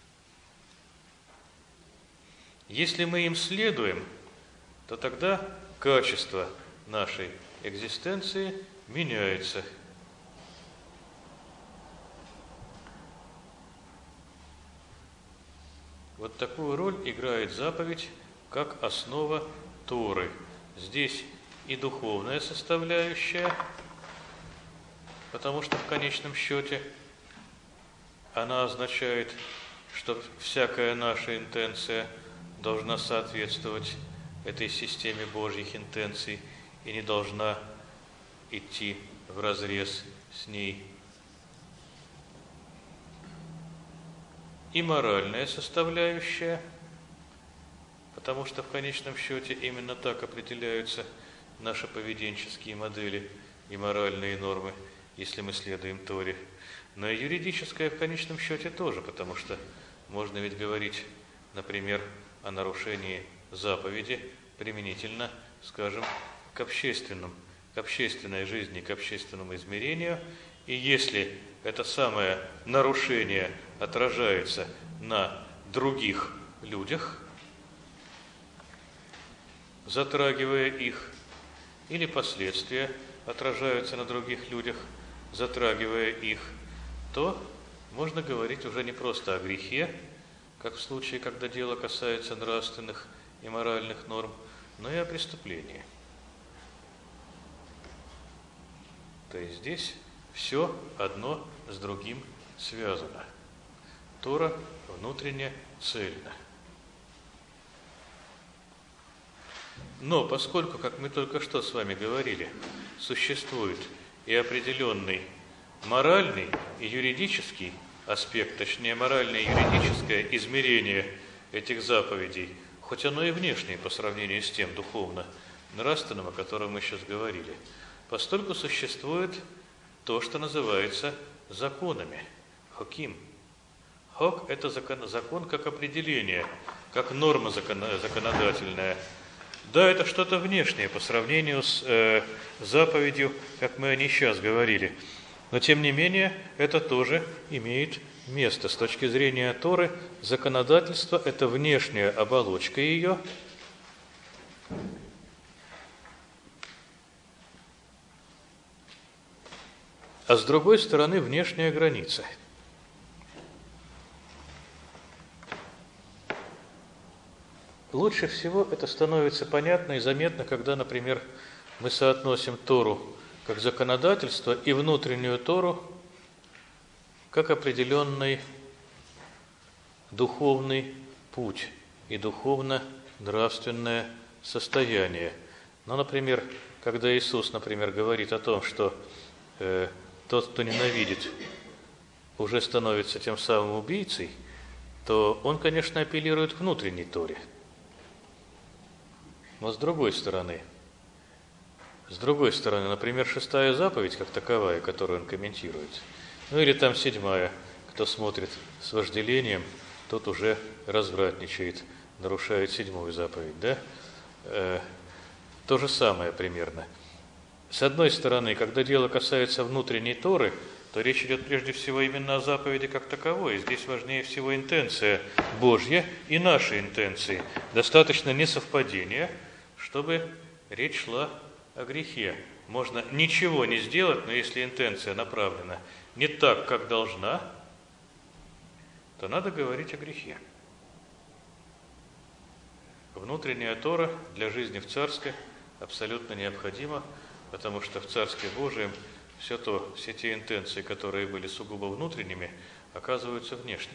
A: Если мы им следуем, то тогда качество нашей экзистенции меняется. Вот такую роль играет заповедь как основа Торы. Здесь и духовная составляющая, потому что в конечном счете она означает, что всякая наша интенция должна соответствовать этой системе Божьих интенций и не должна идти вразрез с ней. И моральная составляющая, потому что в конечном счете именно так определяются наши поведенческие модели и моральные нормы, если мы следуем Торе. Но и юридическая в конечном счете тоже, потому что можно ведь говорить, например, о нарушении заповеди применительно, скажем, к общественным, к общественной жизни, к общественному измерению. И если это самое нарушение отражается на других людях, затрагивая их, или последствия отражаются на других людях, затрагивая их, то можно говорить уже не просто о грехе, как в случае, когда дело касается нравственных и моральных норм, но и о преступлении. То есть здесь все одно с другим связано. Тора внутренне цельна. Но поскольку, как мы только что с вами говорили, существует и определенный моральный и юридический аспект, точнее моральное и юридическое измерение этих заповедей, хоть оно и внешнее по сравнению с тем духовно-нравственным, о котором мы сейчас говорили, постольку существует то, что называется законами, хоким. Хок – это закон, закон как определение, как норма закон, законодательная. Да, это что-то внешнее по сравнению с э, заповедью, как мы о ней сейчас говорили. Но, тем не менее, это тоже имеет место. С точки зрения Торы, законодательство – это внешняя оболочка ее, а с другой стороны внешняя граница. Лучше всего это становится понятно и заметно, когда, например, мы соотносим Тору как законодательство и внутреннюю Тору как определенный духовный путь и духовно-нравственное состояние. Ну, например, когда Иисус, например, говорит о том, что э, тот, кто ненавидит, уже становится тем самым убийцей, то он, конечно, апеллирует к внутренней Торе. Но с другой стороны, с другой стороны, например, шестая заповедь, как таковая, которую он комментирует, ну или там седьмая, кто смотрит с вожделением, тот уже развратничает, нарушает седьмую заповедь, да? Э, то же самое примерно. С одной стороны, когда дело касается внутренней Торы, то речь идет прежде всего именно о заповеди как таковой. Здесь важнее всего интенция Божья и наши интенции. Достаточно несовпадения, чтобы речь шла о грехе. Можно ничего не сделать, но если интенция направлена не так, как должна, то надо говорить о грехе. Внутренняя Тора для жизни в Царстве абсолютно необходима, потому что в Царстве Божием все то, все те интенции, которые были сугубо внутренними, оказываются внешними.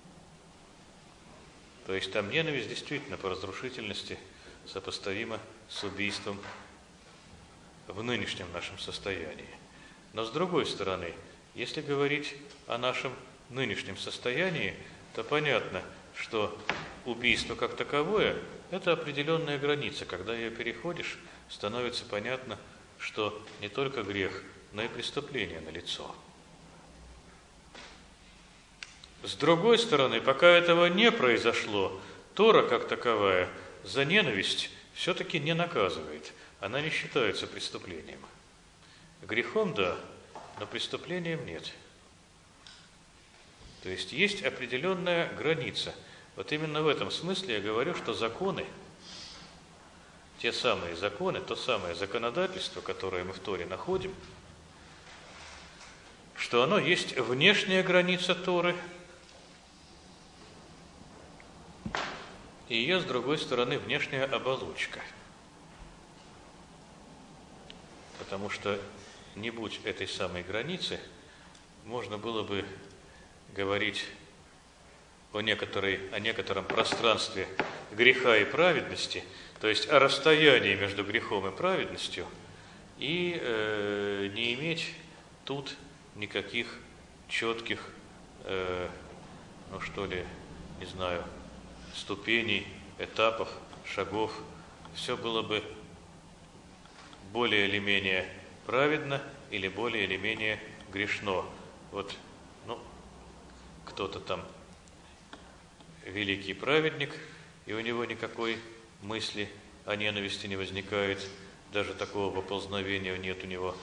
A: То есть там ненависть действительно по разрушительности сопоставима с убийством в нынешнем нашем состоянии. Но с другой стороны, если говорить о нашем нынешнем состоянии, то понятно, что убийство как таковое – это определенная граница. Когда ее переходишь, становится понятно, что не только грех, но и преступление налицо. С другой стороны, пока этого не произошло, Тора как таковая за ненависть все-таки не наказывает. Она не считается преступлением. Грехом – да, но преступлением нет. То есть есть определенная граница. Вот именно в этом смысле я говорю, что законы, те самые законы, то самое законодательство, которое мы в Торе находим, что оно есть внешняя граница Торы, и ее, с другой стороны, внешняя оболочка. Потому что, не будь этой самой границы, можно было бы говорить о, некоторой, о некотором пространстве греха и праведности, то есть о расстоянии между грехом и праведностью, и э, не иметь тут никаких четких, э, ну что ли, не знаю, ступеней, этапов, шагов. Все было бы более или менее праведно или более или менее грешно. Вот, ну, кто-то там великий праведник, и у него никакой мысли о ненависти не возникает, даже такого поползновения нет у него.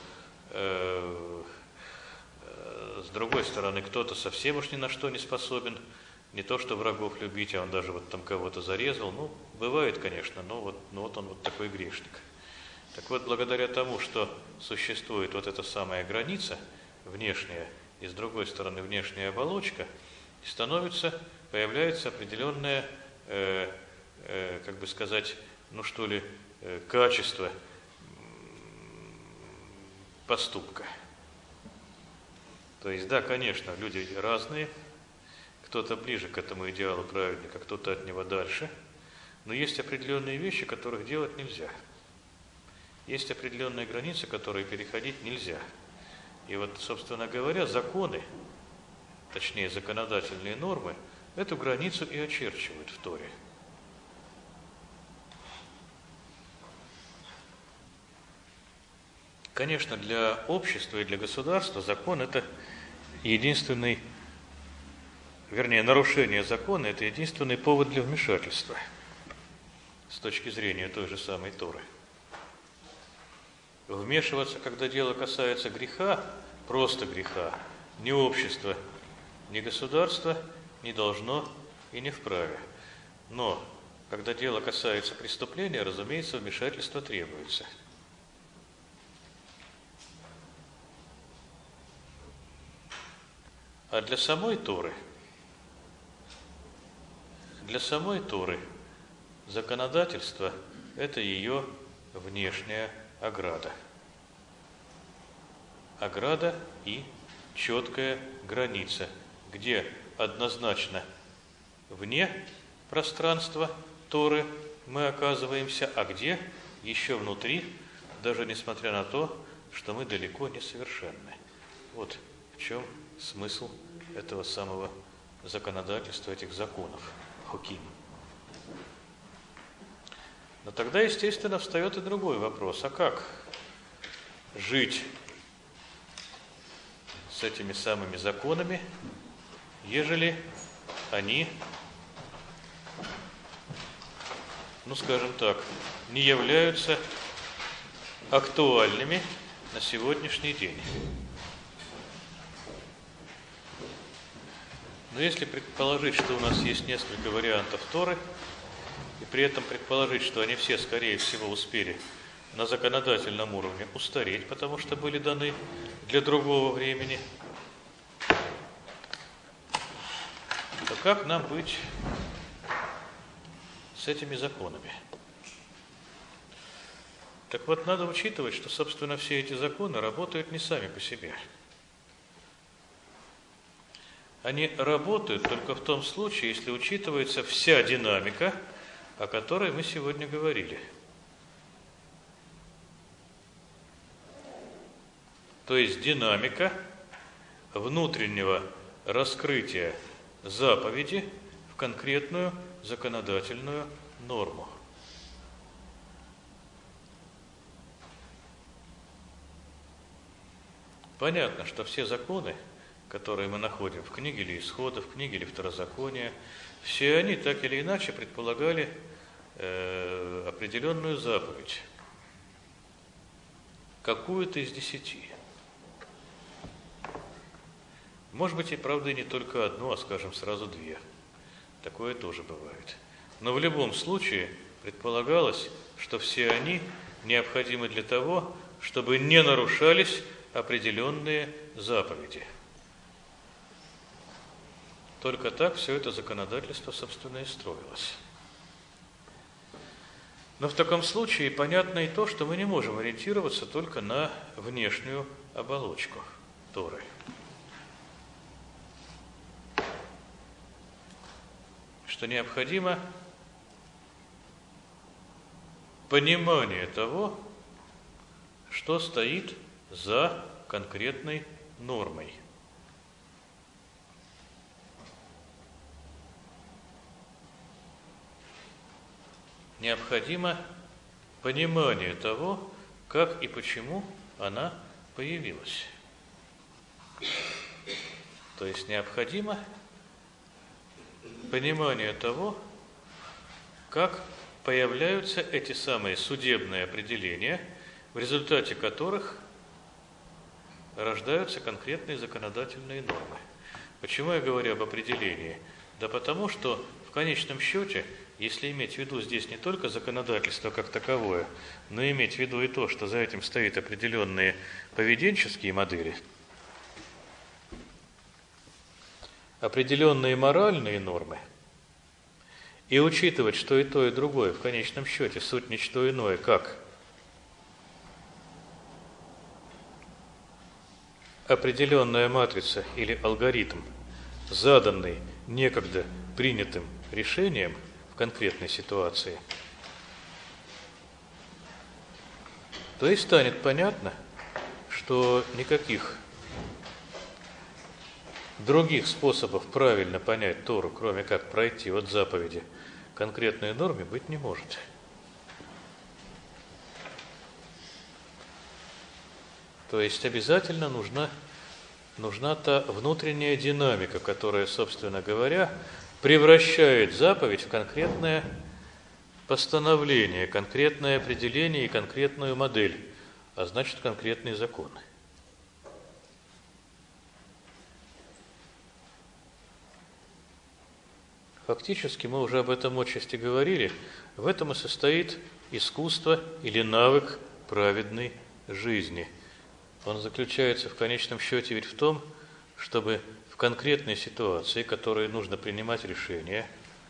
A: С другой стороны, кто-то совсем уж ни на что не способен, не то что врагов любить, а он даже вот там кого-то зарезал. Ну, бывает, конечно, но вот, но вот он вот такой грешник. Так вот, благодаря тому, что существует вот эта самая граница внешняя, и с другой стороны внешняя оболочка, становится, появляется определенная э, э, как бы сказать, ну что ли, э, качество поступка. То есть, да, конечно, люди разные, кто-то ближе к этому идеалу праведника, кто-то от него дальше, но есть определенные вещи, которых делать нельзя. Есть определенные границы, которые переходить нельзя. И вот, собственно говоря, законы, точнее законодательные нормы, эту границу и очерчивают в Торе. Конечно, для общества и для государства закон – это единственный, вернее, нарушение закона – это единственный повод для вмешательства с точки зрения той же самой Торы. Вмешиваться, когда дело касается греха, просто греха, ни общество, ни государство не должно и не вправе. Но, когда дело касается преступления, разумеется, вмешательство требуется. А для самой Торы, для самой Торы законодательство – это ее внешняя ограда. Ограда и четкая граница, где однозначно вне пространства Торы мы оказываемся, а где еще внутри, даже несмотря на то, что мы далеко не совершенны. Вот в чем смысл этого самого законодательства, этих законов, хуким. Но тогда, естественно, встает и другой вопрос. А как жить с этими самыми законами, ежели они, ну скажем так, не являются актуальными на сегодняшний день? Но если предположить, что у нас есть несколько вариантов Торы, и при этом предположить, что они все, скорее всего, успели на законодательном уровне устареть, потому что были даны для другого времени, то как нам быть с этими законами? Так вот, надо учитывать, что, собственно, все эти законы работают не сами по себе. Они работают только в том случае, если учитывается вся динамика, о которой мы сегодня говорили. То есть динамика внутреннего раскрытия заповеди в конкретную законодательную норму. Понятно, что все законы, которые мы находим в книге или Исхода, в книге или Второзакония, все они так или иначе предполагали э, определенную заповедь, какую-то из десяти. Может быть, и правда и не только одну, а, скажем, сразу две. Такое тоже бывает. Но в любом случае предполагалось, что все они необходимы для того, чтобы не нарушались определенные заповеди. Только так все это законодательство, собственно, и строилось. Но в таком случае понятно и то, что мы не можем ориентироваться только на внешнюю оболочку Торы. Что необходимо понимание того, что стоит за конкретной нормой. Необходимо понимание того, как и почему она появилась. То есть необходимо понимание того, как появляются эти самые судебные определения, в результате которых рождаются конкретные законодательные нормы. Почему я говорю об определении? Да потому что в конечном счете, если иметь в виду здесь не только законодательство как таковое, но иметь в виду и то, что за этим стоят определенные поведенческие модели, определенные моральные нормы и учитывать, что и то, и другое в конечном счете суть не что иное, как определенная матрица или алгоритм, заданный некогда принятым решением в конкретной ситуации, то и станет понятно, что никаких других способов правильно понять Тору, кроме как пройти от заповеди к конкретной норме, быть не может. То есть обязательно нужна, нужна та внутренняя динамика, которая, собственно говоря, превращает заповедь в конкретное постановление, конкретное определение и конкретную модель, а значит, конкретные законы. Фактически, мы уже об этом отчасти говорили, в этом и состоит искусство или навык праведной жизни. Он заключается в конечном счете ведь в том, чтобы в конкретной ситуации, в которой нужно принимать решения,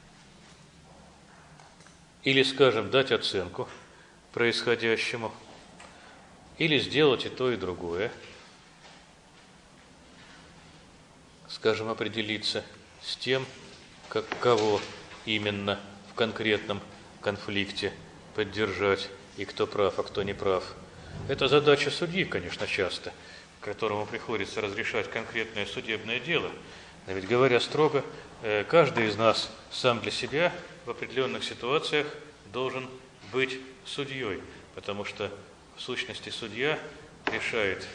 A: или, скажем, дать оценку происходящему, или сделать и то, и другое, скажем, определиться с тем, как кого именно в конкретном конфликте поддержать, и кто прав, а кто не прав. Это задача судьи, конечно, часто, которому приходится разрешать конкретное судебное дело. Но ведь, говоря строго, каждый из нас сам для себя в определенных ситуациях должен быть судьей, потому что в сущности судья решает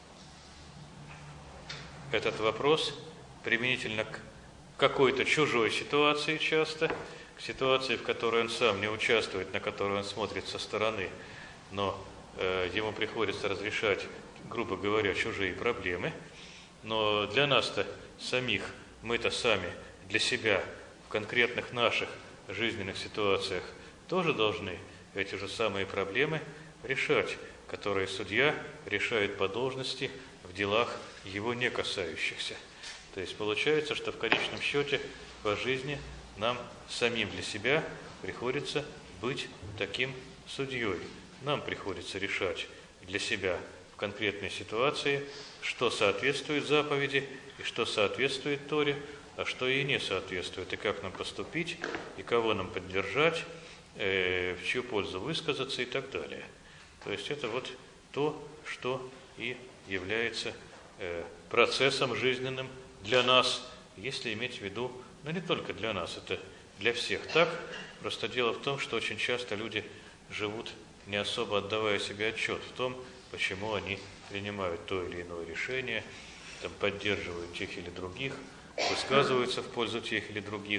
A: этот вопрос применительно к какой-то чужой ситуации часто, к ситуации, в которой он сам не участвует, на которую он смотрит со стороны, но э, ему приходится разрешать, грубо говоря, чужие проблемы. Но для нас-то самих, мы-то сами для себя в конкретных наших жизненных ситуациях тоже должны эти же самые проблемы решать, которые судья решает по должности в делах его не касающихся. То есть получается, что в конечном счете по жизни нам самим для себя приходится быть таким судьей. Нам приходится решать для себя в конкретной ситуации, что соответствует заповеди и что соответствует Торе, а что ей не соответствует, и как нам поступить, и кого нам поддержать, э, в чью пользу высказаться и так далее. То есть это вот то, что и является э, процессом жизненным для нас, если иметь в виду, ну не только для нас, это для всех так, просто дело в том, что очень часто люди живут, не особо отдавая себе отчет в том, почему они принимают то или иное решение, там, поддерживают тех или других, высказываются в пользу тех или других,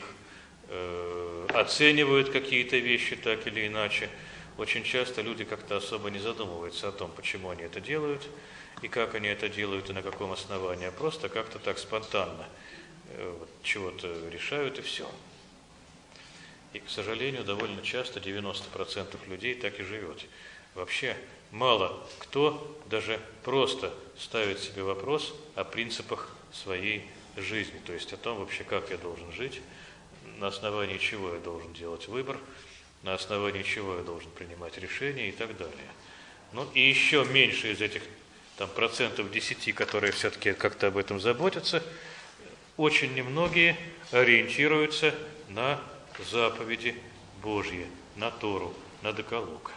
A: э, оценивают какие-то вещи так или иначе. Очень часто люди как-то особо не задумываются о том, почему они это делают, и как они это делают, и на каком основании, а просто как-то так спонтанно э, вот, чего-то решают, и все. И, к сожалению, довольно часто девяносто процентов людей так и живет. Вообще мало кто даже просто ставит себе вопрос о принципах своей жизни, то есть о том вообще, как я должен жить, на основании чего я должен делать выбор, на основании чего я должен принимать решения и так далее. Ну и еще меньше из этих там, процентов десяти, которые все-таки как-то об этом заботятся, очень немногие ориентируются на заповеди Божьи, на Тору, на Декалог.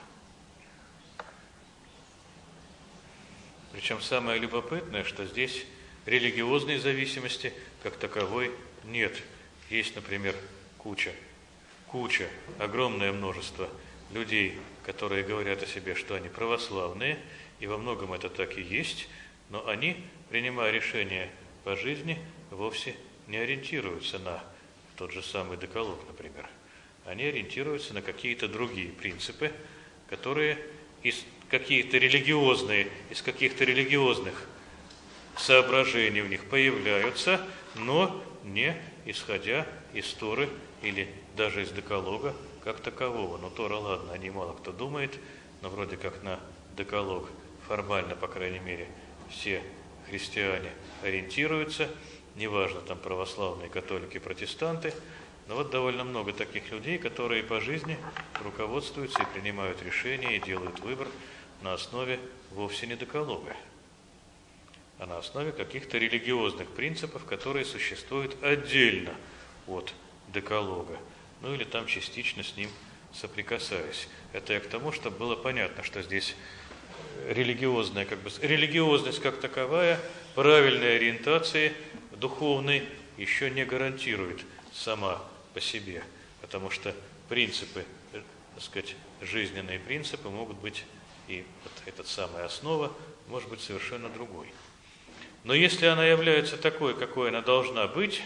A: Причем самое любопытное, что здесь религиозной зависимости как таковой нет. Есть, например, куча, куча, огромное множество людей, которые говорят о себе, что они православные, и во многом это так и есть, но они, принимая решения по жизни, вовсе не ориентируются на тот же самый Декалог, например. Они ориентируются на какие-то другие принципы, которые из какие-то религиозные, из каких-то религиозных соображений у них появляются, но не исходя из Торы или даже из Декалога как такового. Но Тора, ладно, о ней мало кто думает, но вроде как на Декалог формально, по крайней мере, все христиане ориентируются, неважно, там православные, католики, протестанты, Но вот довольно много таких людей, которые по жизни руководствуются и принимают решения, и делают выбор на основе вовсе не декалога, а на основе каких-то религиозных принципов, которые существуют отдельно от декалога, ну или там частично с ним соприкасаясь. Это я к тому, чтобы было понятно, что здесь религиозная, как бы, религиозность как таковая, правильной ориентации духовной еще не гарантирует сама по себе, потому что принципы, так сказать, жизненные принципы могут быть, и вот эта самая основа может быть совершенно другой. Но если она является такой, какой она должна быть,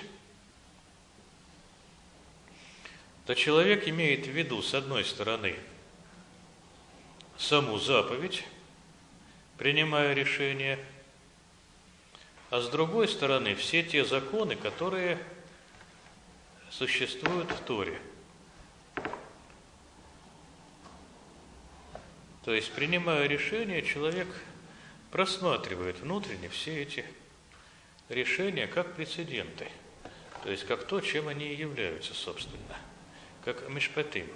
A: то человек имеет в виду, с одной стороны, саму заповедь, принимая решение, а с другой стороны, все те законы, которые существуют в Торе. То есть, принимая решение, человек просматривает внутренне все эти решения как прецеденты, то есть как то, чем они и являются, собственно, как мишпатим.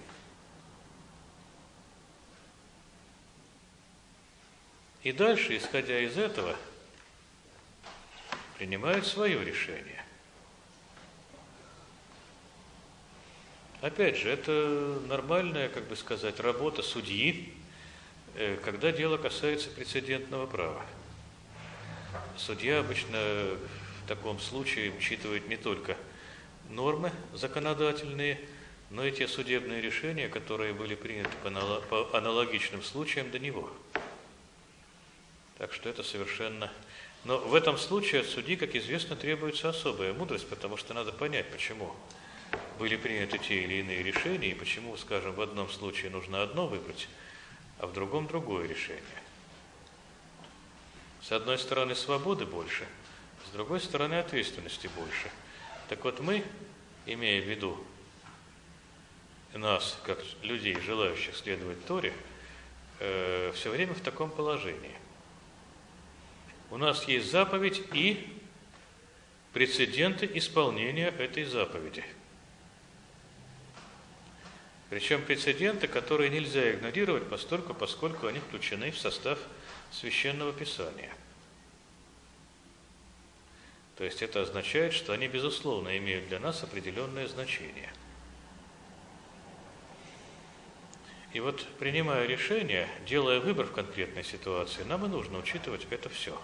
A: И дальше, исходя из этого, принимает свое решение. Опять же, это нормальная, как бы сказать, работа судьи, когда дело касается прецедентного права. Судья обычно в таком случае учитывает не только нормы законодательные, но и те судебные решения, которые были приняты по аналогичным случаям до него. Так что это совершенно... Но в этом случае от судьи, как известно, требуется особая мудрость, потому что надо понять, почему были приняты те или иные решения, и почему, скажем, в одном случае нужно одно выбрать, а в другом другое решение. С одной стороны, свободы больше, с другой стороны, ответственности больше. Так вот, мы, имея в виду нас, как людей, желающих следовать Торе, э, все время в таком положении. У нас есть заповедь и прецеденты исполнения этой заповеди. Причем прецеденты, которые нельзя игнорировать постольку, поскольку они включены в состав Священного Писания. То есть это означает, что они, безусловно, имеют для нас определенное значение. И вот, принимая решение, делая выбор в конкретной ситуации, нам и нужно учитывать это все.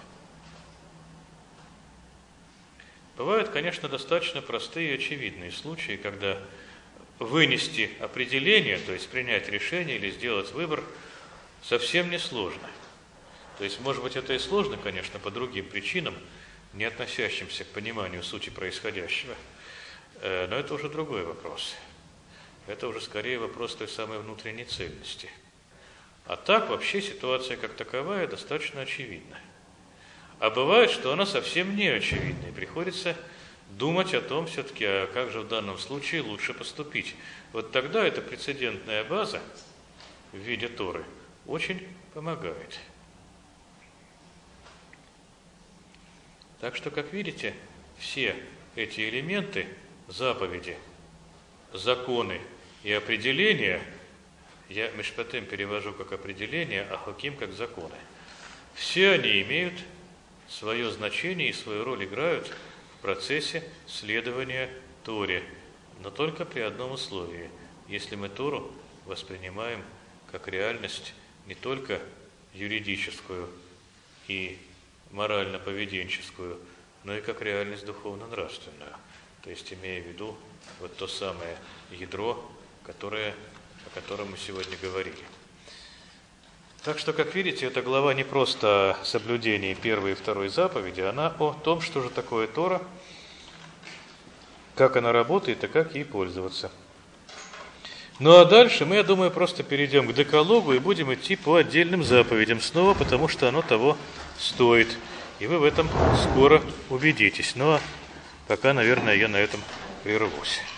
A: Бывают, конечно, достаточно простые и очевидные случаи, когда вынести определение, то есть принять решение или сделать выбор, совсем несложно. То есть, может быть, это и сложно, конечно, по другим причинам, не относящимся к пониманию сути происходящего, но это уже другой вопрос. Это уже скорее вопрос той самой внутренней цельности. А так вообще ситуация как таковая достаточно очевидна. А бывает, что она совсем не очевидна, и приходится думать о том все-таки, а как же в данном случае лучше поступить. Вот тогда эта прецедентная база в виде Торы очень помогает. Так что, как видите, все эти элементы, заповеди, законы и определения, я мишпатем перевожу как определение, а хоким как законы, все они имеют свое значение и свою роль играют в процессе следования Торе, но только при одном условии: если мы Тору воспринимаем как реальность не только юридическую и морально-поведенческую, но и как реальность духовно-нравственную, то есть имея в виду вот то самое ядро, которое, о котором мы сегодня говорили. Так что, как видите, эта глава не просто о соблюдении первой и второй заповеди, она о том, что же такое Тора, как она работает и как ей пользоваться. Ну а дальше мы, я думаю, просто перейдем к декалогу и будем идти по отдельным заповедям снова, потому что оно того стоит. И вы в этом скоро убедитесь. Ну а пока, наверное, я на этом прервусь.